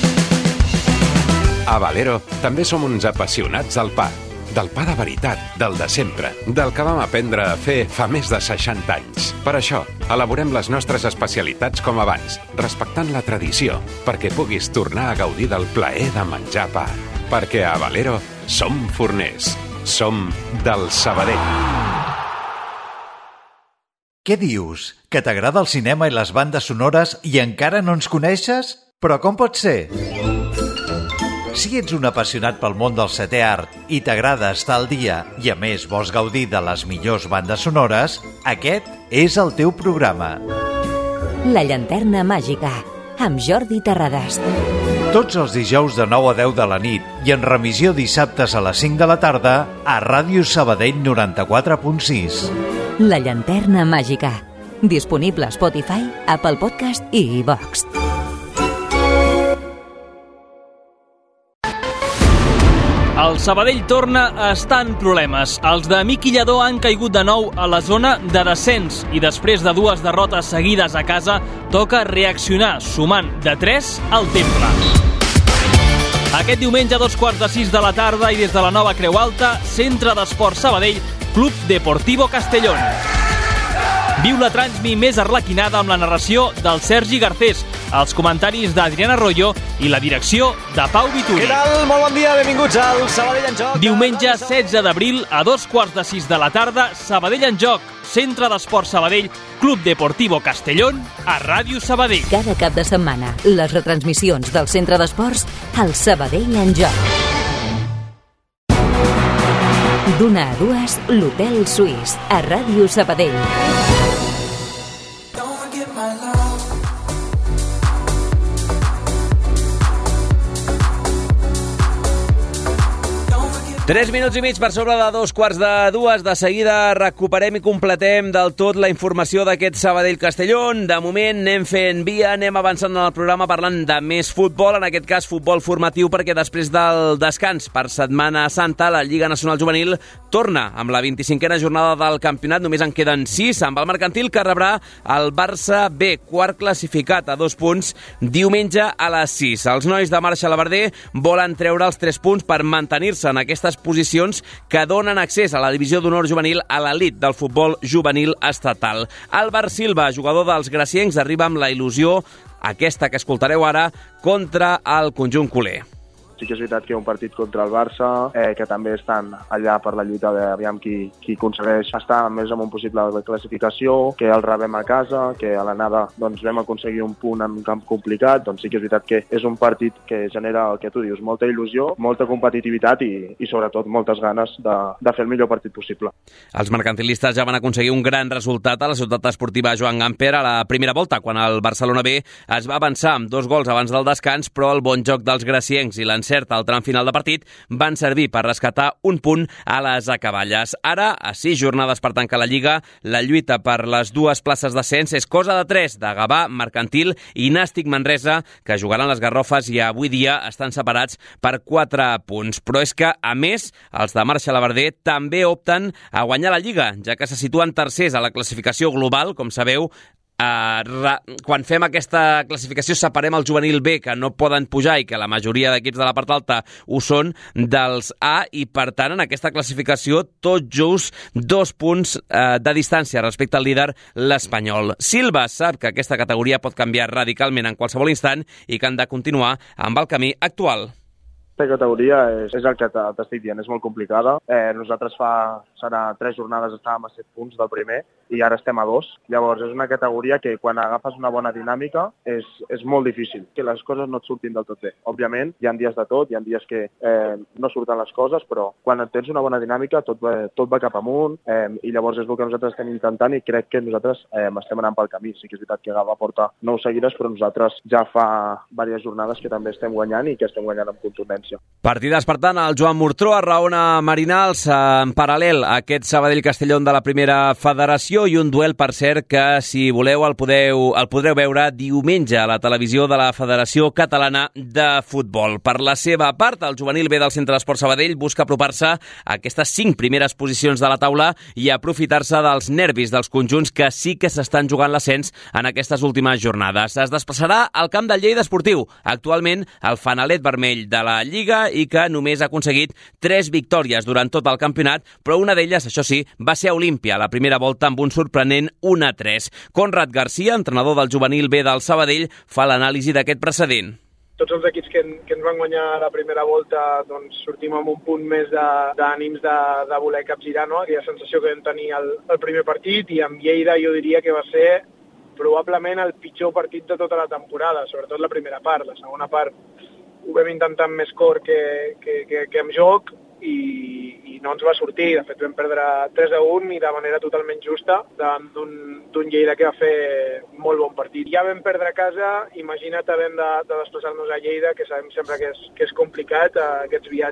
A Valero també som uns apassionats del pa. Del pa de veritat, del de sempre, del que vam aprendre a fer fa més de seixanta anys. Per això, elaborem les nostres especialitats com abans, respectant la tradició, perquè puguis tornar a gaudir del plaer de menjar pa. Perquè a Valero som forners. Som del Sabadell. Què dius? Que t'agrada el cinema i les bandes sonores i encara no ens coneixes? Però com pot ser? Si ets un apassionat pel món del setè art i t'agrada estar al dia i a més vols gaudir de les millors bandes sonores, aquest és el teu programa. La llanterna màgica, amb Jordi Terradast. Tots els dijous de nou a deu de la nit i en remissió dissabtes a les cinc de la tarda a Ràdio Sabadell noranta-quatre punt sis. La llanterna màgica. Disponible a Spotify, Apple Podcast i iVox. El Sabadell torna a estar en problemes. Els de Miqui Lladó han caigut de nou a la zona de descens i després de dues derrotes seguides a casa toca reaccionar sumant de tres al Temple. Aquest diumenge a dos quarts de sis de la tarda i des de la nova Creu Alta, Centre d'Esports Sabadell, Club Deportivo Castellón. Viu la Transmi més arlequinada amb la narració del Sergi Garcés, els comentaris d'Adriana Arroyo i la direcció de Pau Vituri. Què tal? Molt bon dia, benvinguts al Sabadell en Joc. Diumenge setze d'abril a dos quarts de sis de la tarda, Sabadell en Joc, Centre d'Esports Sabadell, Club Deportivo Castellón, a Ràdio Sabadell. Cada cap de setmana, les retransmissions del Centre d'Esports al Sabadell en Joc. D'una a dues, l'Hotel Suís, a Ràdio Sabadell. Tres minuts i mig per sobre de dos quarts de dues. De seguida recuperem i completem del tot la informació d'aquest Sabadell-Castellón. De moment anem fent via, anem avançant en el programa parlant de més futbol, en aquest cas futbol formatiu, perquè després del descans per Setmana Santa, la Lliga Nacional Juvenil torna amb la vint-i-cinquena jornada del campionat. Només en queden sis, amb el Mercantil, que rebrà el Barça B, quart classificat a dos punts, diumenge a les sis. Els nois de Marxa Laverder volen treure els tres punts per mantenir-se en aquestes posicions que donen accés a la divisió d'honor juvenil a l'elit del futbol juvenil estatal. Álvar Silva, jugador dels graciencs, arriba amb la il·lusió, aquesta que escoltareu ara, contra el conjunt culer. Sí que és veritat que hi ha un partit contra el Barça, eh, que també estan allà per la lluita d'aviam qui, qui aconsegueix estar més en un possible classificació, que el rebem a casa, que a l'anada doncs, vam aconseguir un punt en un camp complicat. Doncs sí que és veritat que és un partit que genera el que tu dius, molta il·lusió, molta competitivitat i, i sobretot moltes ganes de, de fer el millor partit possible. Els mercantilistes ja van aconseguir un gran resultat a la ciutat esportiva Joan Gamper a la primera volta, quan el Barcelona B es va avançar amb dos gols abans del descans, però el bon joc dels graciencs i l'encert al tram final de partit van servir per rescatar un punt a les acaballes. Ara, a sis jornades per tancar la Lliga, la lluita per les dues places d'ascens és cosa de tres, de Gavà, Mercantil i Nàstic Manresa, que jugaran les Garrofes i avui dia estan separats per quatre punts. Però és que, a més, els de Marxa Laverder també opten a guanyar la Lliga, ja que se situen tercers a la classificació global, com sabeu. Uh, quan fem aquesta classificació separem el juvenil B, que no poden pujar i que la majoria d'equips de la part alta ho són, dels A, i per tant en aquesta classificació tot just dos punts uh, de distància respecte al líder, l'Espanyol. Silva sap que aquesta categoria pot canviar radicalment en qualsevol instant i que han de continuar amb el camí actual. Aquesta categoria és, és el que t'estic dient, és molt complicada. Eh, nosaltres fa serà tres jornades estàvem a set punts del primer i ara estem a dos. Llavors és una categoria que quan agafes una bona dinàmica és, és molt difícil que les coses no et surtin del tot bé. Òbviament hi ha dies de tot, hi ha dies que eh, no surten les coses, però quan tens una bona dinàmica tot va, tot va cap amunt eh, i llavors és el que nosaltres estem intentant i crec que nosaltres eh, estem anant pel camí. Sí que és veritat que Gavà porta nou seguides, però nosaltres ja fa diverses jornades que també estem guanyant i que estem guanyant amb contundència. Partides, per tant, el Joan Murtró a Raona Marinals, en paral·lel a aquest Sabadell-Castellón de la primera federació, i un duel, per cert, que si voleu el podeu, el podreu veure diumenge a la televisió de la Federació Catalana de Futbol. Per la seva part, el juvenil B del Centre d'Esports Sabadell busca apropar-se a aquestes cinc primeres posicions de la taula i aprofitar-se dels nervis dels conjunts que sí que s'estan jugant l'ascens en aquestes últimes jornades. Es desplaçarà al camp del Lleida Esportiu, actualment el fanalet vermell de la Lliga, i que només ha aconseguit tres victòries durant tot el campionat, però una d'elles, això sí, va ser a Olímpia, a la primera volta amb un sorprenent un a tres. Conrad Garcia, entrenador del juvenil B del Sabadell, fa l'anàlisi d'aquest precedent. Tots els equips que, que ens van guanyar a la primera volta doncs, sortim amb un punt més d'ànims de, de, de voler capgirar, no? Aquella sensació que vam tenir al, al primer partit, i amb Lleida jo diria que va ser probablement el pitjor partit de tota la temporada, sobretot la primera part. La segona part ho vam intentar amb més cor que, que, que, que amb joc i, i no ens va sortir. De fet, vam perdre tres a un i de manera totalment justa davant d'un Lleida que va fer molt bon partit. Ja vam perdre a casa, imagina't havent de, de desplaçar-nos a Lleida, que sabem sempre que és, que és complicat, eh, aquests viatges.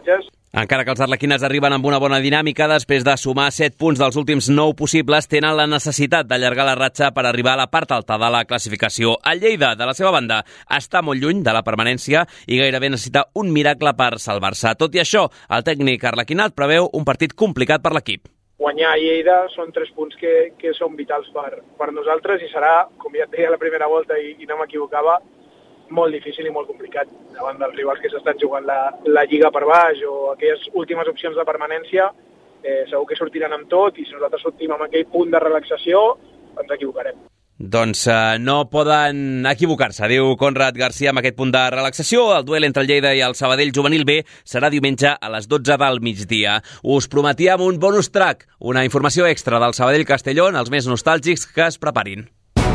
Encara que els arlequines arriben amb una bona dinàmica, després de sumar set punts dels últims nou possibles, tenen la necessitat d'allargar la ratxa per arribar a la part alta de la classificació. El Lleida, de la seva banda, està molt lluny de la permanència i gairebé necessita un miracle per salvar-se. Tot i això, el tècnic arlequinat preveu un partit complicat per l'equip. Guanyar a Lleida són tres punts que, que són vitals per, per nosaltres i serà, com ja et deia la primera volta i, i no m'equivocava, molt difícil i molt complicat davant dels rivals que s'estan jugant la, la Lliga per baix o aquelles últimes opcions de permanència. Eh, segur que sortiran amb tot i si nosaltres sortim amb aquell punt de relaxació ens equivocarem. Doncs eh, no poden equivocar-se, diu Conrad Garcia amb aquest punt de relaxació. El duel entre el Lleida i el Sabadell Juvenil B serà diumenge a les dotze del migdia. Us prometíem un bonus track, una informació extra del Sabadell Castellón, els més nostàlgics que es preparin.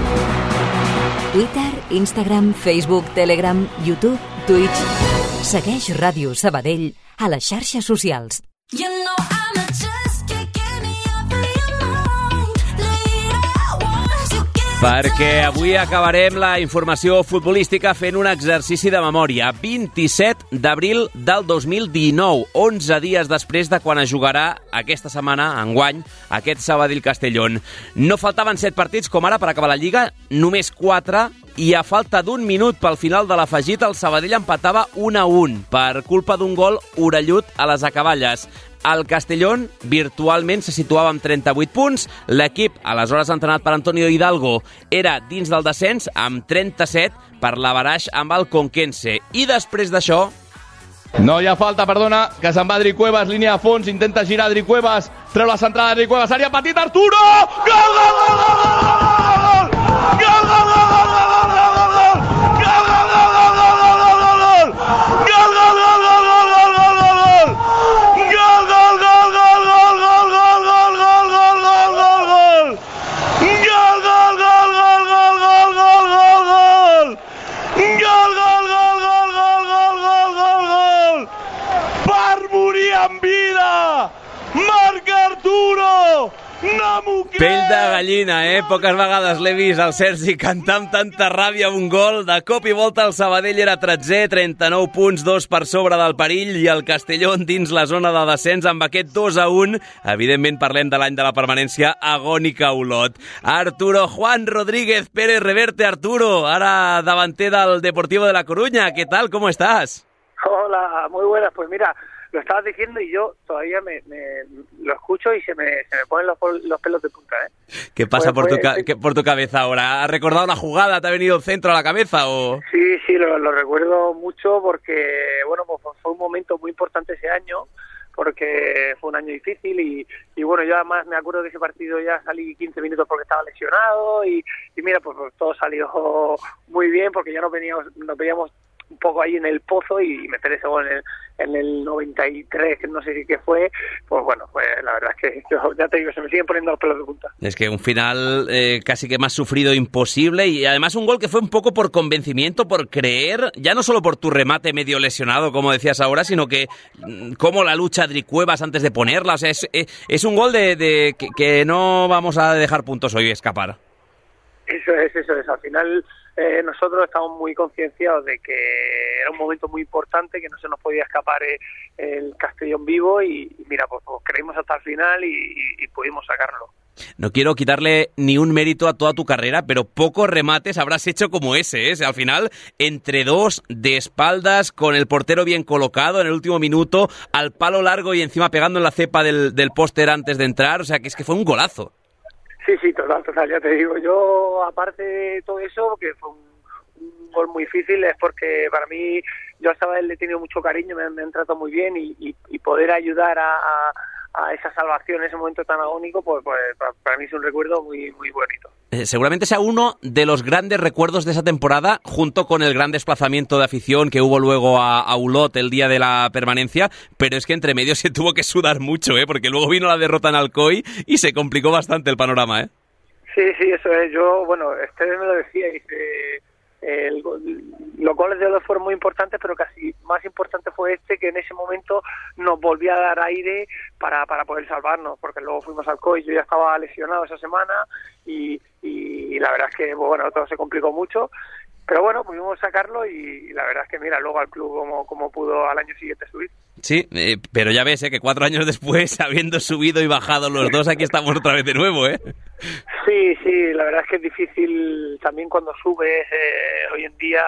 Twitter, Instagram, Facebook, Telegram, YouTube, Twitch. Segueix Ràdio Sabadell a les xarxes socials. You know I'm a just can't get me off of your mind. Later, once you get Perquè avui acabarem la informació futbolística fent un exercici de memòria. vint-i-set d'abril del dos mil dinou, onze dies després de quan es jugarà aquesta setmana, enguany, aquest Sabadell-Castellón. No faltaven set partits com ara per acabar la Lliga, només quatre, i a falta d'un minut pel final de l'afegit el Sabadell empatava un a un per culpa d'un gol orellut a les acaballes. El Castellón virtualment se situava amb trenta-vuit punts. L'equip, aleshores entrenat per Antonio Hidalgo, era dins del descens amb trenta-set per l'averaix amb el Conquense. I després d'això... No hi ha falta, perdona, que se'n va Adri Cuevas, línia a fons, intenta girar Adri Cuevas, treu la centrada Adri Cuevas, àrea petita, Arturo! Gol, gol, gol, gol, gol! Gol, gol, gol, gol, gol, gol, gol, gol! Gol, gol, gol, gol, gol, gol, gol, gol, gol! Gol, gol, gol, gol, gol, gol, gol, gol, gol! Gol, gol, gol, gol, gol, gol, gol, gol, gol, gol, gol, gol, gol, gol! Gol, gol, gol, gol, gol, gol, gol, gol, gol! Gol, gol, gol, gol, gol, gol, gol, gol, gol! Per morir en vida! Marc Arturo! No m'ho crec! Pell de gallina, eh? Poques vegades l'he vist el Sergi cantar amb tanta ràbia un gol. De cop i volta el Sabadell era tretzè, trenta-nou punts, dos per sobre del perill, i el Castellón dins la zona de descens amb aquest dos a un. Evidentment parlem de l'any de la permanència, agònica Olot. Arturo Juan Rodríguez Pérez Reverte. Arturo, ara davanter del Deportivo de La Coruña. ¿Qué tal? ¿Cómo estás? Hola, muy buenas. Pues mira, lo estabas diciendo y yo todavía me, me lo escucho y se me, se me ponen los, los pelos de punta, ¿eh? ¿Qué pasa pues, por, pues, tu ca eh, ¿qué, por tu cabeza ahora? ¿Has recordado una jugada? ¿Te ha venido el centro a la cabeza? O... Sí, sí, lo, lo recuerdo mucho porque, bueno, pues fue un momento muy importante ese año, porque fue un año difícil y, y bueno, yo además me acuerdo de ese partido, ya salí quince minutos porque estaba lesionado y, y mira, pues, pues todo salió muy bien porque ya nos veníamos, nos veíamos un poco ahí en el pozo y meter ese gol en el, en el noventa y tres, que no sé si qué fue, pues bueno, pues la verdad es que yo, ya te digo, se me siguen poniendo los pelos de punta. Es que un final eh, casi que más sufrido imposible y además un gol que fue un poco por convencimiento, por creer, ya no solo por tu remate medio lesionado, como decías ahora, sino que como la lucha Adri Cuevas antes de ponerla, o sea, es, es un gol de, de que, que no vamos a dejar puntos hoy escapar. Eso es, eso es, al final... Eh, nosotros estamos muy concienciados de que era un momento muy importante, que no se nos podía escapar eh, el Castellón vivo y, y mira, pues, pues creímos hasta el final y, y, y pudimos sacarlo. No quiero quitarle ni un mérito a toda tu carrera, pero pocos remates habrás hecho como ese, ¿eh? O sea, al final, entre dos, de espaldas, con el portero bien colocado en el último minuto, al palo largo y encima pegando en la cepa del, del póster antes de entrar, o sea, que es que fue un golazo. Sí, sí, total, total, ya te digo. Yo, aparte de todo eso, que fue un, un gol muy difícil, es porque para mí, yo a Sabadell le he tenido mucho cariño, me, me han tratado muy bien y, y, y poder ayudar a, a, a esa salvación en ese momento tan agónico, pues, pues para, para mí es un recuerdo muy, muy bonito. Eh, seguramente sea uno de los grandes recuerdos de esa temporada, junto con el gran desplazamiento de afición que hubo luego a, a Olot el día de la permanencia, pero es que entre medio se tuvo que sudar mucho, ¿eh? Porque luego vino la derrota en Alcoy y se complicó bastante el panorama, ¿eh? Sí, sí, eso es. Yo, bueno, Esteban me lo decía, dice, el, los goles de Olot fueron muy importantes, pero casi más importante fue este, que en ese momento nos volvía a dar aire para, para poder salvarnos, porque luego fuimos al Alcoy, yo ya estaba lesionado esa semana y, y, y la verdad es que, bueno, todo se complicó mucho, pero bueno, pudimos sacarlo y, y la verdad es que mira, luego al club como, como pudo al año siguiente subir. Sí, eh, pero ya ves, eh, que cuatro años después, habiendo subido y bajado los dos, aquí estamos otra vez de nuevo, ¿eh? Sí, sí, la verdad es que es difícil también cuando subes. Eh, hoy en día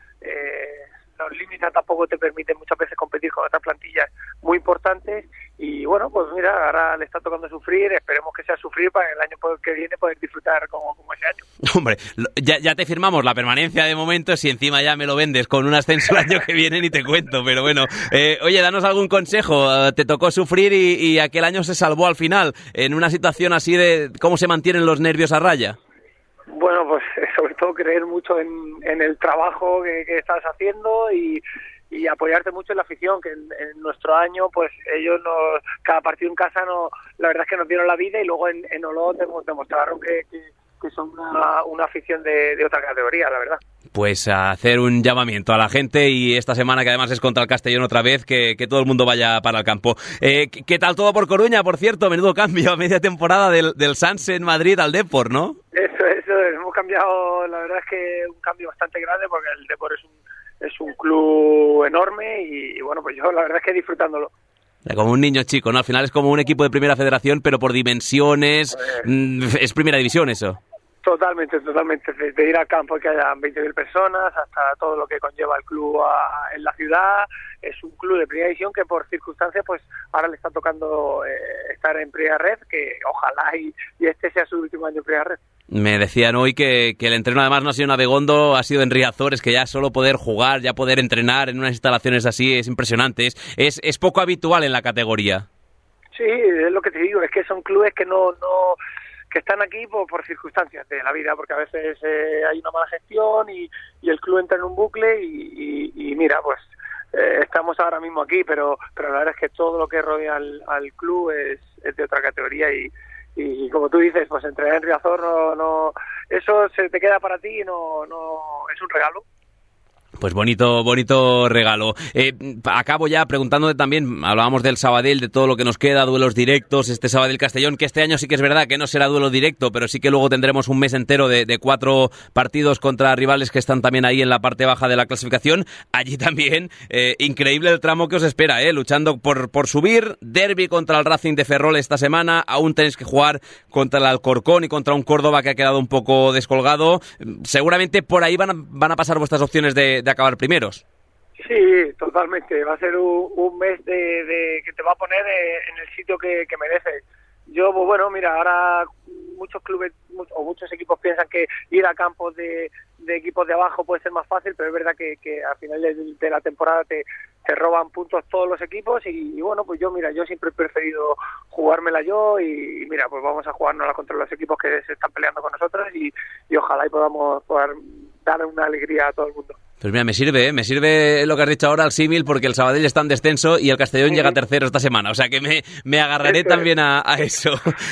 eh, los límites tampoco te permiten muchas veces competir con otras plantillas muy importantes. Y bueno, pues mira, ahora le está tocando sufrir, esperemos que sea sufrir para el año que viene poder disfrutar como, como ese año. Hombre, ya, ya te firmamos la permanencia de momento, si encima ya me lo vendes con un ascenso el año que viene ni te cuento, pero bueno. Eh, oye, danos algún consejo, te tocó sufrir y, y aquel año se salvó al final, en una situación así de cómo se mantienen los nervios a raya. Bueno, pues sobre todo creer mucho en, en el trabajo que, que estás haciendo y... y apoyarte mucho en la afición, que en, en nuestro año, pues ellos nos, cada partido en casa, no, la verdad es que nos dieron la vida y luego en, en Olot demostraron que, que, que son una, una afición de, de otra categoría, la verdad. Pues a hacer un llamamiento a la gente y esta semana, que además es contra el Castellón otra vez, que, que todo el mundo vaya para el campo. Eh, ¿Qué tal todo por Coruña, por cierto? Menudo cambio a media temporada del, del Sanse en Madrid al Depor, ¿no? Eso, eso, hemos cambiado, la verdad es que un cambio bastante grande porque el Depor es un es un club enorme y, y bueno, pues yo la verdad es que disfrutándolo. Como un niño chico, ¿no? Al final es como un equipo de primera federación, pero por dimensiones, pues, es primera división eso. Totalmente, totalmente. Desde ir al campo que haya veinte mil personas hasta todo lo que conlleva el club a, en la ciudad. Es un club de primera división que por circunstancias pues ahora le está tocando eh, estar en primera red, que ojalá y, y este sea su último año en primera red. Me decían hoy que, que el entreno además no ha sido en Abegondo, ha sido en Riazor, es que ya solo poder jugar, ya poder entrenar en unas instalaciones así es impresionante, es, es, es poco habitual en la categoría. Sí, es lo que te digo, es que son clubes que no... no que están aquí por, por circunstancias de la vida, porque a veces eh, hay una mala gestión y, y el club entra en un bucle y, y, y mira, pues eh, estamos ahora mismo aquí, pero pero la verdad es que todo lo que rodea al, al club es, es de otra categoría y, y como tú dices, pues entrenar en Riazor no, no, eso se te queda para ti y no, no es un regalo. Pues bonito, bonito regalo. Eh, acabo ya preguntándote también, hablábamos del Sabadell, de todo lo que nos queda, duelos directos, este Sabadell-Castellón, que este año sí que es verdad que no será duelo directo, pero sí que luego tendremos un mes entero de, de cuatro partidos contra rivales que están también ahí en la parte baja de la clasificación. Allí también, eh, increíble el tramo que os espera, eh, luchando por, por subir, derbi contra el Racing de Ferrol esta semana, aún tenéis que jugar contra el Alcorcón y contra un Córdoba que ha quedado un poco descolgado. Seguramente por ahí van a, van a pasar vuestras opciones de de acabar primeros. Sí, totalmente. Va a ser un, un mes de, de que te va a poner en el sitio que, que mereces. Yo, pues bueno, mira, ahora muchos clubes o muchos equipos piensan que ir a campos de, de equipos de abajo puede ser más fácil, pero es verdad que, que al final de, de la temporada te, te roban puntos todos los equipos y, y bueno, pues yo, mira, yo siempre he preferido jugármela yo y, y mira, pues vamos a jugárnosla contra los equipos que se están peleando con nosotros y, y ojalá y podamos poder dar una alegría a todo el mundo. Pues mira, me sirve, ¿eh? me sirve lo que has dicho ahora, el símil, porque el Sabadell está en descenso y el Castellón sí. llega tercero esta semana, o sea que me, me agarraré eso también es. a, a eso.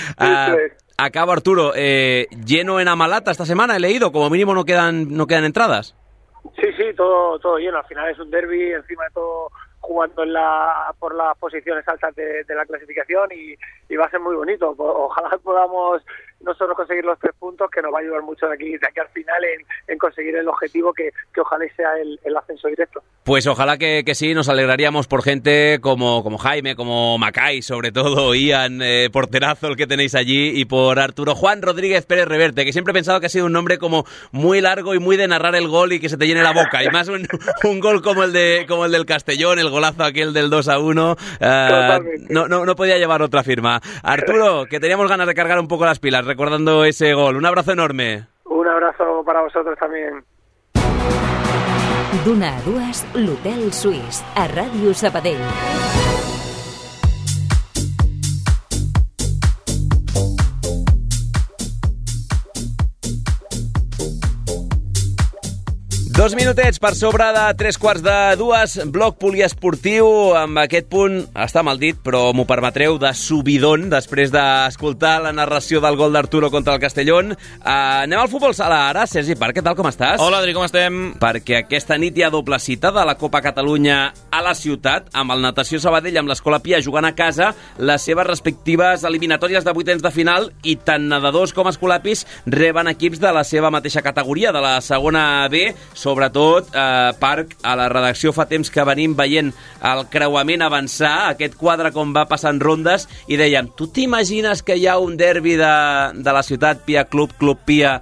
a, acabo, Arturo, eh, lleno en Amalata esta semana, he leído, como mínimo no quedan no quedan entradas. Sí, sí, todo todo lleno, al final es un derbi, encima de todo jugando en la por las posiciones altas de, de la clasificación y, y va a ser muy bonito. Ojalá podamos nosotros conseguir los tres puntos, que nos va a ayudar mucho de aquí, de aquí al final en, en conseguir el objetivo que, que ojalá sea el, el ascenso directo. Pues ojalá que, que sí, nos alegraríamos por gente como, como Jaime, como Macay, sobre todo, Ian, eh, porterazo el que tenéis allí, y por Arturo Juan Rodríguez Pérez Reverte, que siempre he pensado que ha sido un nombre como muy largo y muy de narrar el gol y que se te llene la boca, y más un, un gol como el de como el del Castellón, el golazo aquel del dos a uno, uh, no, no, no podía llevar otra firma. Arturo, que teníamos ganas de cargar un poco las pilas recordando ese gol. Un abrazo enorme. Un abrazo para vosotros también. D'una a dues, l'Hotel Suís, a Ràdio Sabadell. Dos minutets per sobre de tres quarts de dues, bloc poliesportiu, amb aquest punt, està mal dit, però m'ho permetreu, de subidon, després d'escoltar la narració del gol d'Arturo contra el Castellón. Uh, anem al futbol sala ara. Sergi Parc, què tal, com estàs? Hola, Adri, com estem? Perquè aquesta nit hi ha doble cita de la Copa Catalunya a la ciutat, amb el Natació Sabadell, amb l'Escola Pia, jugant a casa les seves respectives eliminatòries de vuitens de final, i tant nedadors com escolapis reben equips de la seva mateixa categoria, de la segona B, sobre sobretot, eh, Parc, a la redacció fa temps que venim veient el creuament avançar, aquest quadre com va passant rondes, i dèiem, tu t'imagines que hi ha un derbi de, de la ciutat Pia Club, Club Pia,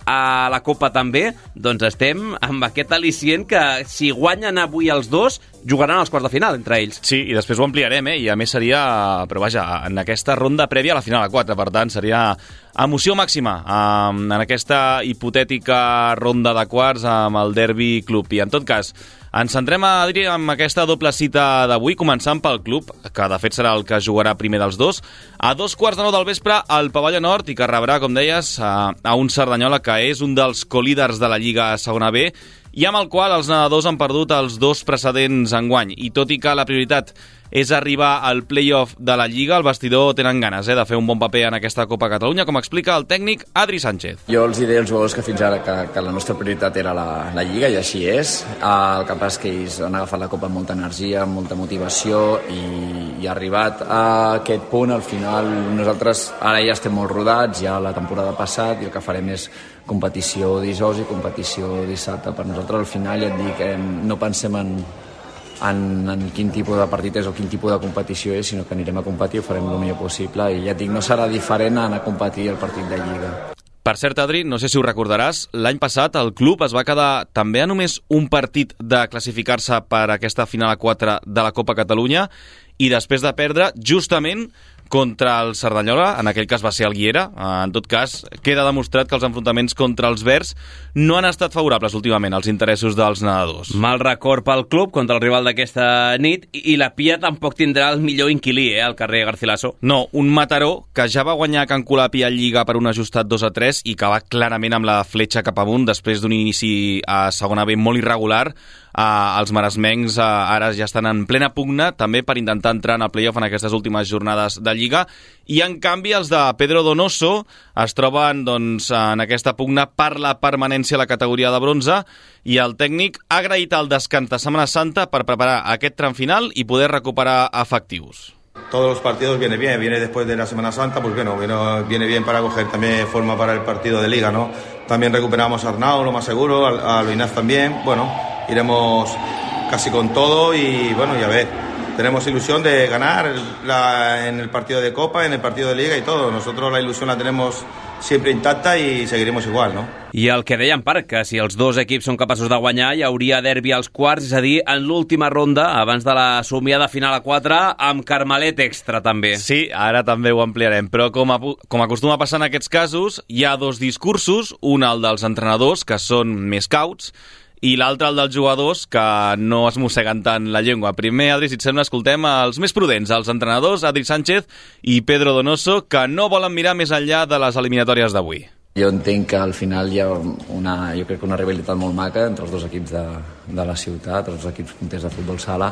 a la Copa també? Doncs estem amb aquest al·licient que si guanyen avui els dos, jugaran als quarts de final entre ells. Sí, i després ho ampliarem, eh? I a més seria, però vaja, en aquesta ronda prèvia a la final a quatre, per tant seria emoció màxima um, en aquesta hipotètica ronda de quarts amb el derbi Club. I en tot cas, ens centrem, Adri, amb aquesta doble cita d'avui, començant pel club, que de fet serà el que jugarà primer dels dos, a dos quarts de nou del vespre al Pavelló Nord, i que rebrà, com deies, a, a un Cerdanyola que és un dels colíders de la Lliga Segona B, i amb el qual els nedadors han perdut els dos precedents enguany. I tot i que la prioritat és arribar al play-off de la Lliga, el vestidor tenen ganes eh, de fer un bon paper en aquesta Copa Catalunya, com explica el tècnic Adri Sánchez. Jo els diré als jugadors que fins ara que, que la nostra prioritat era la, la Lliga, i així és. El que passa és que ells han agafat la Copa amb molta energia, amb molta motivació, i, i arribat a aquest punt, al final nosaltres ara ja estem molt rodats, ja la temporada passat, i el que farem és competició dijous i competició dissabte. Per nosaltres al final, ja et dic, eh, no pensem en En, en quin tipus de partit és o quin tipus de competició és, sinó que anirem a competir, ho farem el millor possible, i ja et dic, no serà diferent anar a competir el partit de Lliga. Per cert, Adri, no sé si ho recordaràs, l'any passat el club es va quedar també a només un partit de classificar-se per aquesta final a quatre de la Copa Catalunya, i després de perdre justament contra el Cerdanyola, en aquell cas va ser el Guiera. En tot cas, queda demostrat que els enfrontaments contra els verds no han estat favorables últimament als interessos dels nedadors. Mal record pel club contra el rival d'aquesta nit, i la Pia tampoc tindrà el millor inquilí, eh, al carrer Garcilaso. No, un Mataró que ja va guanyar a Can Colapi a Lliga per un ajustat dos a tres i que va clarament amb la fletxa cap amunt després d'un inici a segona B molt irregular. Uh, els maresmencs uh, ara ja estan en plena pugna també per intentar entrar en el play-off en aquestes últimes jornades de Lliga, i en canvi els de Pedro Donoso es troben doncs, en aquesta pugna per la permanència a la categoria de bronze, i el tècnic ha agraït el descans de Setmana Santa per preparar aquest tram final i poder recuperar efectius. Todos los partidos viene bien, viene después de la Semana Santa, pues bueno, viene, viene bien para coger también forma para el partido de Liga, ¿no? También recuperamos a Arnau, lo más seguro, a, a Luinaz también, bueno, iremos casi con todo y bueno, ya ves, tenemos ilusión de ganar la, en el partido de Copa, en el partido de Liga y todo. Nosotros la ilusión la tenemos sempre intacta i seguiremos igual, no? I el que deia en Parc, que si els dos equips són capaços de guanyar, hi hauria derbi als quarts, és a dir, en l'última ronda, abans de la somiada final a quatre, amb Carmelet extra, també. Sí, ara també ho ampliarem, però com, a, com acostuma a passar en aquests casos, hi ha dos discursos, un el dels entrenadors, que són més cauts, i l'altre el dels jugadors, que no es mosseguen tant la llengua. Primer, Adri, si et sembla, escoltem els més prudents, els entrenadors, Adri Sánchez i Pedro Donoso, que no volen mirar més enllà de les eliminatòries d'avui. Jo entenc que al final hi ha una, jo crec que una rivalitat molt maca entre els dos equips de, de la ciutat, els dos equips punters de futbol sala,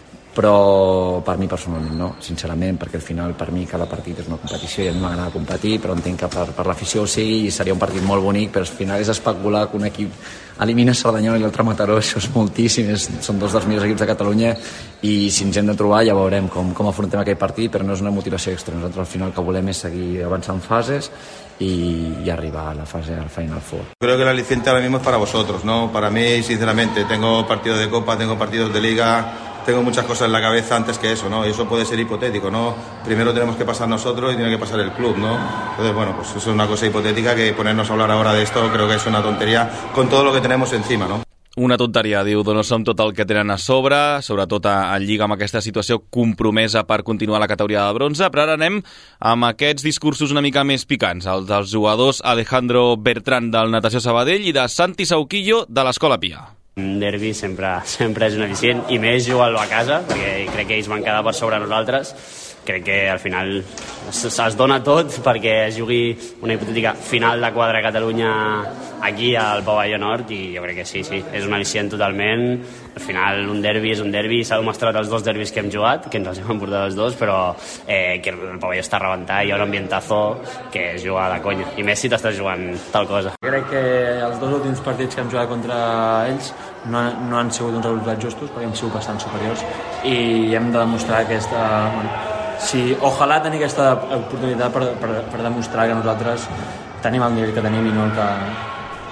però per mi personalment no, sincerament, perquè al final per mi cada partit és una competició i a mi m'agrada competir, però entenc que per, per l'afició ho sigui i seria un partit molt bonic, però al final és especular que un equip elimina Cerdanyola i l'altre Mataró, això és moltíssim, és, són dos dels millors equips de Catalunya, i si ens hem de trobar ja veurem com, com afrontem aquell partit, però no és una motivació extra. Nosaltres al final el que volem és seguir avançant fases y, y arribar a la fase al Final Four. Creo que el aliciente ahora mismo es para vosotros, ¿no? Para mí, sinceramente, tengo partidos de Copa, tengo partidos de Liga, tengo muchas cosas en la cabeza antes que eso, ¿no? Y eso puede ser hipotético, ¿no? Primero tenemos que pasar nosotros y tiene que pasar el club, ¿no? Entonces, bueno, pues eso es una cosa hipotética, que ponernos a hablar ahora de esto creo que es una tontería con todo lo que tenemos encima, ¿no? Una tonteria, diu Donoso, amb tot el que tenen a sobre, sobretot en Lliga amb aquesta situació compromesa per continuar la categoria de bronze, però ara anem amb aquests discursos una mica més picants, els dels jugadors Alejandro Bertran del Natació Sabadell i de Santi Sauquillo de l'Escola Pia. Un derbi sempre, sempre és un eficient, i més jugar-lo a casa, perquè crec que ells van quedar per sobre nosaltres. Crec que al final es, es dona tot perquè es jugui una hipotètica final de quadre a Catalunya aquí al Pavelló Nord, i jo crec que sí, sí, és un al·licient totalment. Al final un derbi és un derbi, s'ha demostrat els dos derbis que hem jugat, que ens els hem portat els dos, però eh, que el pavelló està a rebentar, hi ha un ambientazo que és jugar de conya, i més si t'estàs jugant tal cosa. Crec que els dos últims partits que hem jugat contra ells no, no han sigut uns resultats justos, perquè hem sigut bastant superiors, i hem de demostrar aquesta... Bueno, sí, ojalà tenir aquesta oportunitat per, per, per demostrar que nosaltres tenim el nivell que tenim i no el que,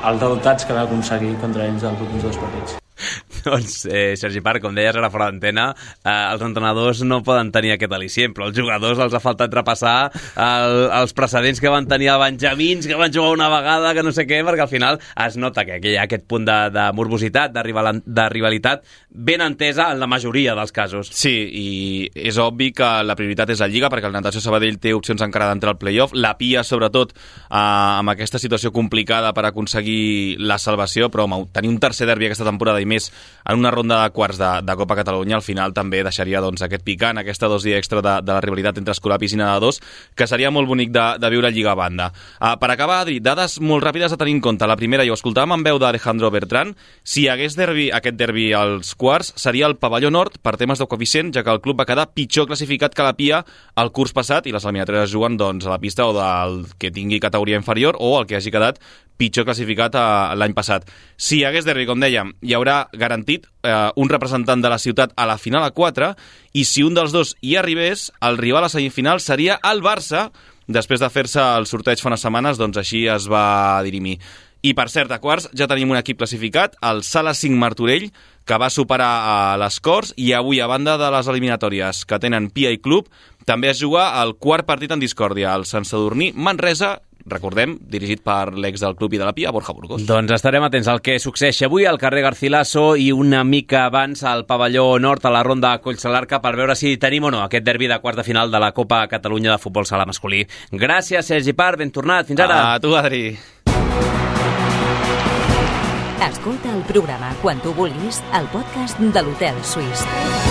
els resultats que va aconseguir contra ells els últims dos partits. Doncs, eh, Sergi Parc, com deies ara fora d'antena, eh, els entrenadors no poden tenir aquest al·licient, però als jugadors els ha faltat repassar el, els precedents que van tenir a Benjamins, que van jugar una vegada, que no sé què, perquè al final es nota que hi ha aquest punt de, de morbositat, de, rival, de rivalitat, ben entesa en la majoria dels casos. Sí, i és obvi que la prioritat és la Lliga, perquè el Natació Sabadell té opcions encara d'entrar al play-off, la Pia, sobretot, eh, amb aquesta situació complicada per aconseguir la salvació, però home, tenir un tercer derbi aquesta temporada i més en una ronda de quarts de, de Copa Catalunya, al final també deixaria doncs, aquest picant, aquesta dosi extra de, de la rivalitat entre Escolapis i Nedadors, que seria molt bonic de, de viure Lliga a banda. Uh, per acabar, Adri, dades molt ràpides a tenir en compte. La primera, i ho escoltàvem en veu d'Alejandro Bertran, si hi hagués derbi, aquest derbi als quarts, seria el pavelló nord per temes de coeficient, ja que el club va quedar pitjor classificat que la Pia el curs passat, i les eliminatòries juguen doncs, a la pista o del que tingui categoria inferior o el que hagi quedat pitjor classificat l'any passat. Si hi hagués derbi, com dèiem, hi haurà garantit eh, un representant de la ciutat a la final a quatre, i si un dels dos hi arribés, el rival a semifinal seria el Barça, després de fer-se el sorteig fa unes setmanes, doncs així es va dirimir. I per cert, a quarts ja tenim un equip classificat, el Sala cinc Martorell, que va superar a les Corts, i avui, a banda de les eliminatòries que tenen Pia i Club, també es juga el quart partit en discòrdia, el Sant Sadurní Manresa, recordem, dirigit per l'ex del club i de la Pia, Borja Burgos. Doncs estarem atents al que succeeixi avui al carrer Garcilaso i una mica abans al pavelló nord a la ronda Collsalarca per veure si tenim o no aquest derbi de quarts de final de la Copa Catalunya de futbol sala masculí. Gràcies, Sergi Parc, ben tornat. Fins ara. A tu, Adri. Escolta el programa quan tu vulguis al podcast de l'Hotel Suís.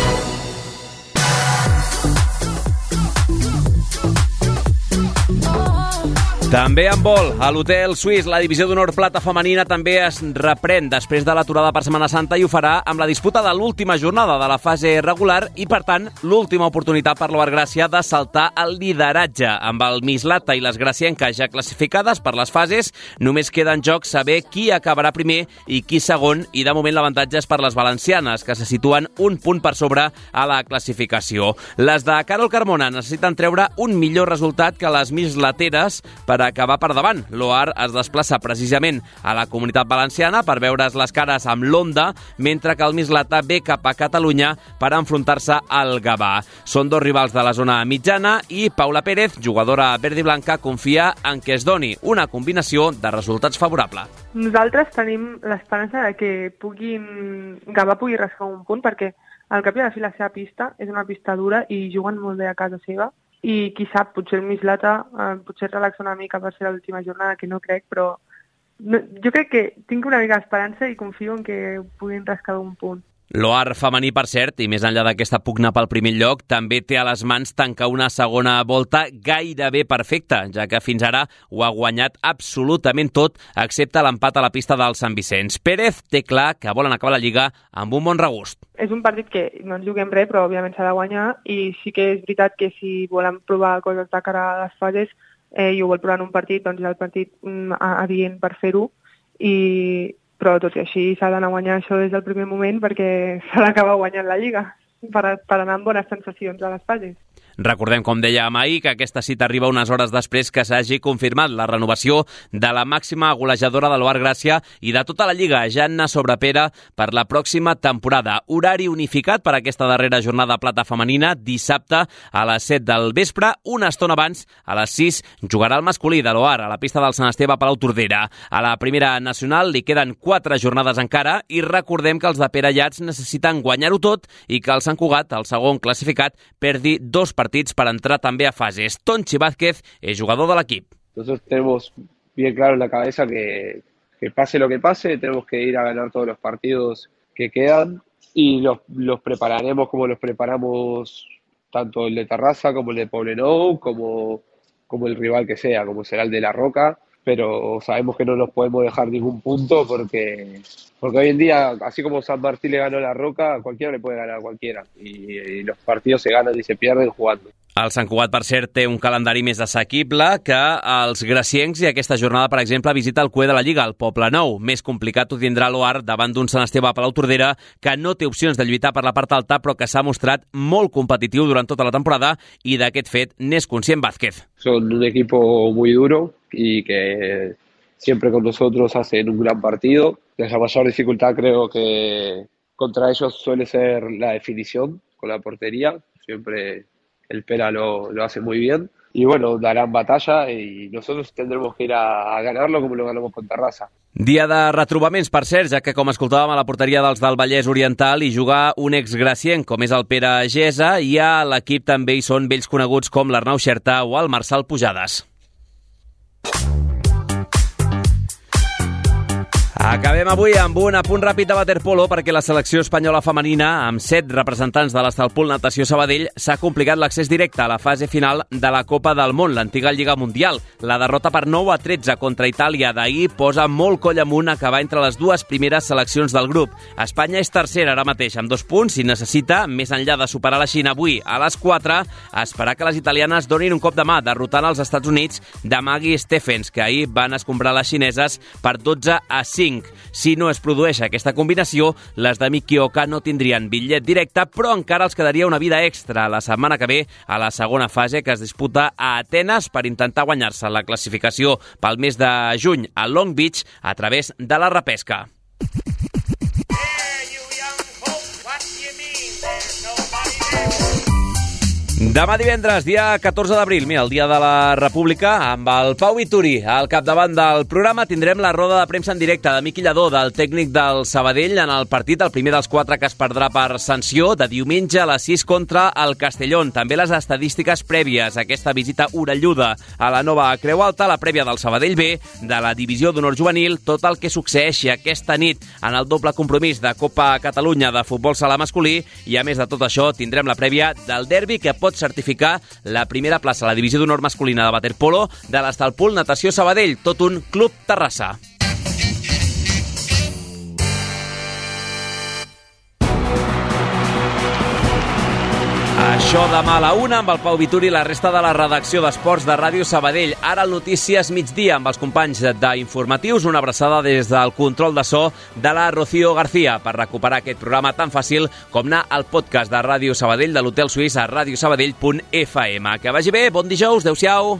També en vol, a l'Hotel Suís, la divisió d'honor plata femenina també es reprèn després de l'aturada per Setmana Santa i ho farà amb la disputa de l'última jornada de la fase regular i, per tant, l'última oportunitat per l'Ovar Gràcia de saltar el lideratge. Amb el Mislata i les gracienques ja classificades per les fases, només queda en joc saber qui acabarà primer i qui segon, i de moment l'avantatge és per les valencianes, que se situen un punt per sobre a la classificació. Les de Carol Carmona necessiten treure un millor resultat que les mislateres per acabar per davant. L'Oar es desplaça precisament a la Comunitat Valenciana per veure's les cares amb l'Onda, mentre que el Mislata ve cap a Catalunya per enfrontar-se al Gavà. Són dos rivals de la zona mitjana i Paula Pérez, jugadora verd i blanca, confia en que es doni una combinació de resultats favorable. Nosaltres tenim l'esperança de que puguin, Gavà pugui rascar un punt, perquè al cap i a la fi la seva pista és una pista dura i juguen molt bé a casa seva. I qui sap, potser el Mislata eh, potser relaxa una mica per ser l'última jornada, que no crec, però no, jo crec que tinc una mica d'esperança i confio en que puguin rascar un punt. L'Oar femení, per cert, i més enllà d'aquesta pugna pel primer lloc, també té a les mans tancar una segona volta gairebé perfecta, ja que fins ara ho ha guanyat absolutament tot, excepte l'empat a la pista del Sant Vicenç. Pérez té clar que volen acabar la Lliga amb un bon regust. És un partit que no ens juguem res, però òbviament s'ha de guanyar, i sí que és veritat que si volem provar coses de cara a les fases eh, i ho vol provar en un partit, doncs hi ha el partit mm, adient per fer-ho, i però tot i així s'ha d'anar a guanyar això des del primer moment perquè s'ha d'acabar guanyant la Lliga per, per anar amb bones sensacions a les fases. Recordem, com dèiem ahir, que aquesta cita arriba unes hores després que s'hagi confirmat la renovació de la màxima golejadora de l'Oar Gràcia i de tota la Lliga, Janna Sobrepera, per la pròxima temporada. Horari unificat per aquesta darrera jornada plata femenina, dissabte a les set del vespre. Una estona abans, a les sis, jugarà el masculí de l'Oar a la pista del Sant Esteve a Palau Tordera. A la primera nacional li queden quatre jornades encara i recordem que els de Pere Llats necessiten guanyar-ho tot i que el Sant Cugat, el segon classificat, perdi dos partits partits para entrar también a fases. Tonchi Vázquez es jugador del equipo. Nosotros tenemos bien claro en la cabeza que, que pase lo que pase, tenemos que ir a ganar todos los partidos que quedan y los, los prepararemos como los preparamos tanto el de Tarrasa como el de Poblenou, como, como el rival que sea, como será el de La Roca, pero sabemos que no nos podemos dejar ningún punto porque, porque hoy en día, así como San Martín le ganó a La Roca, cualquiera le puede ganar a cualquiera y, y los partidos se ganan y se pierden jugando. El Sant Cugat, per cert, té un calendari més assequible que els graciencs i aquesta jornada, per exemple, visita el cué de la Lliga, el Poblenou. Més complicat ho tindrà l'Oar davant d'un Sant Esteve a Palau Tordera que no té opcions de lluitar per la part alta però que s'ha mostrat molt competitiu durant tota la temporada i d'aquest fet n'és conscient Vázquez. Son un equipo muy duro y que siempre con nosotros hacen un gran partido. La mayor dificultad creo que contra ellos suele ser la definición con la portería. Siempre el Pera lo, lo hace muy bien. Y bueno, darán batalla y nosotros tendremos que ir a, a ganarlo como lo ganamos con Terrassa. Dia de retrobaments, per cert, ja que com escoltàvem a la porteria dels del Vallès Oriental hi juga un exgracient com és el Pere Gesa, i a l'equip també hi són vells coneguts com l'Arnau Xerta o el Marçal Pujades. Acabem avui amb un apunt ràpid de waterpolo perquè la selecció espanyola femenina, amb set representants de l'Estalpul Natació Sabadell, s'ha complicat l'accés directe a la fase final de la Copa del Món, l'antiga Lliga Mundial. La derrota per nou a tretze contra Itàlia d'ahir posa molt coll amunt a acabar entre les dues primeres seleccions del grup. Espanya és tercera ara mateix amb dos punts i necessita, més enllà de superar la Xina avui a les quatre, esperar que les italianes donin un cop de mà derrotant els Estats Units de Maggie Steffens, que ahir van escombrar les xineses per dotze a cinc. Si no es produeix aquesta combinació, les de Miki Oka no tindrien bitllet directe, però encara els quedaria una vida extra la setmana que ve a la segona fase que es disputa a Atenes per intentar guanyar-se la classificació pel mes de juny a Long Beach a través de la repesca. Demà divendres, dia catorze d'abril, mira, el dia de la República, amb el Pau Vituri al capdavant del programa, tindrem la roda de premsa en directe de Miqui Lladó, del tècnic del Sabadell, en el partit, el primer dels quatre que es perdrà per sanció, de diumenge a les sis contra el Castellón. També les estadístiques prèvies a aquesta visita orelluda a la nova Creu Alta, la prèvia del Sabadell B, de la divisió d'honor juvenil, tot el que succeeixi aquesta nit en el doble compromís de Copa Catalunya de futbol sala masculí, i a més de tot això tindrem la prèvia del derbi que pot certificar la primera plaça a la divisió d'honor masculina de waterpolo de l'Estalpul Natació Sabadell, tot un club Terrassa. Això demà a la una amb el Pau Vituri i la resta de la redacció d'Esports de Ràdio Sabadell. Ara el Notícies migdia amb els companys d'informatius. Una abraçada des del control de so de la Rocío García per recuperar aquest programa tan fàcil com anar al podcast de Ràdio Sabadell de l'Hotel Suís a radiosabadell punt f m. Que vagi bé, bon dijous, adeu-siau.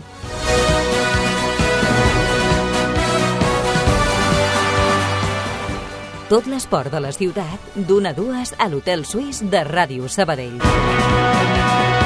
Tot l'esport de la ciutat, d'una a dues a l'Hotel Suís de Ràdio Sabadell.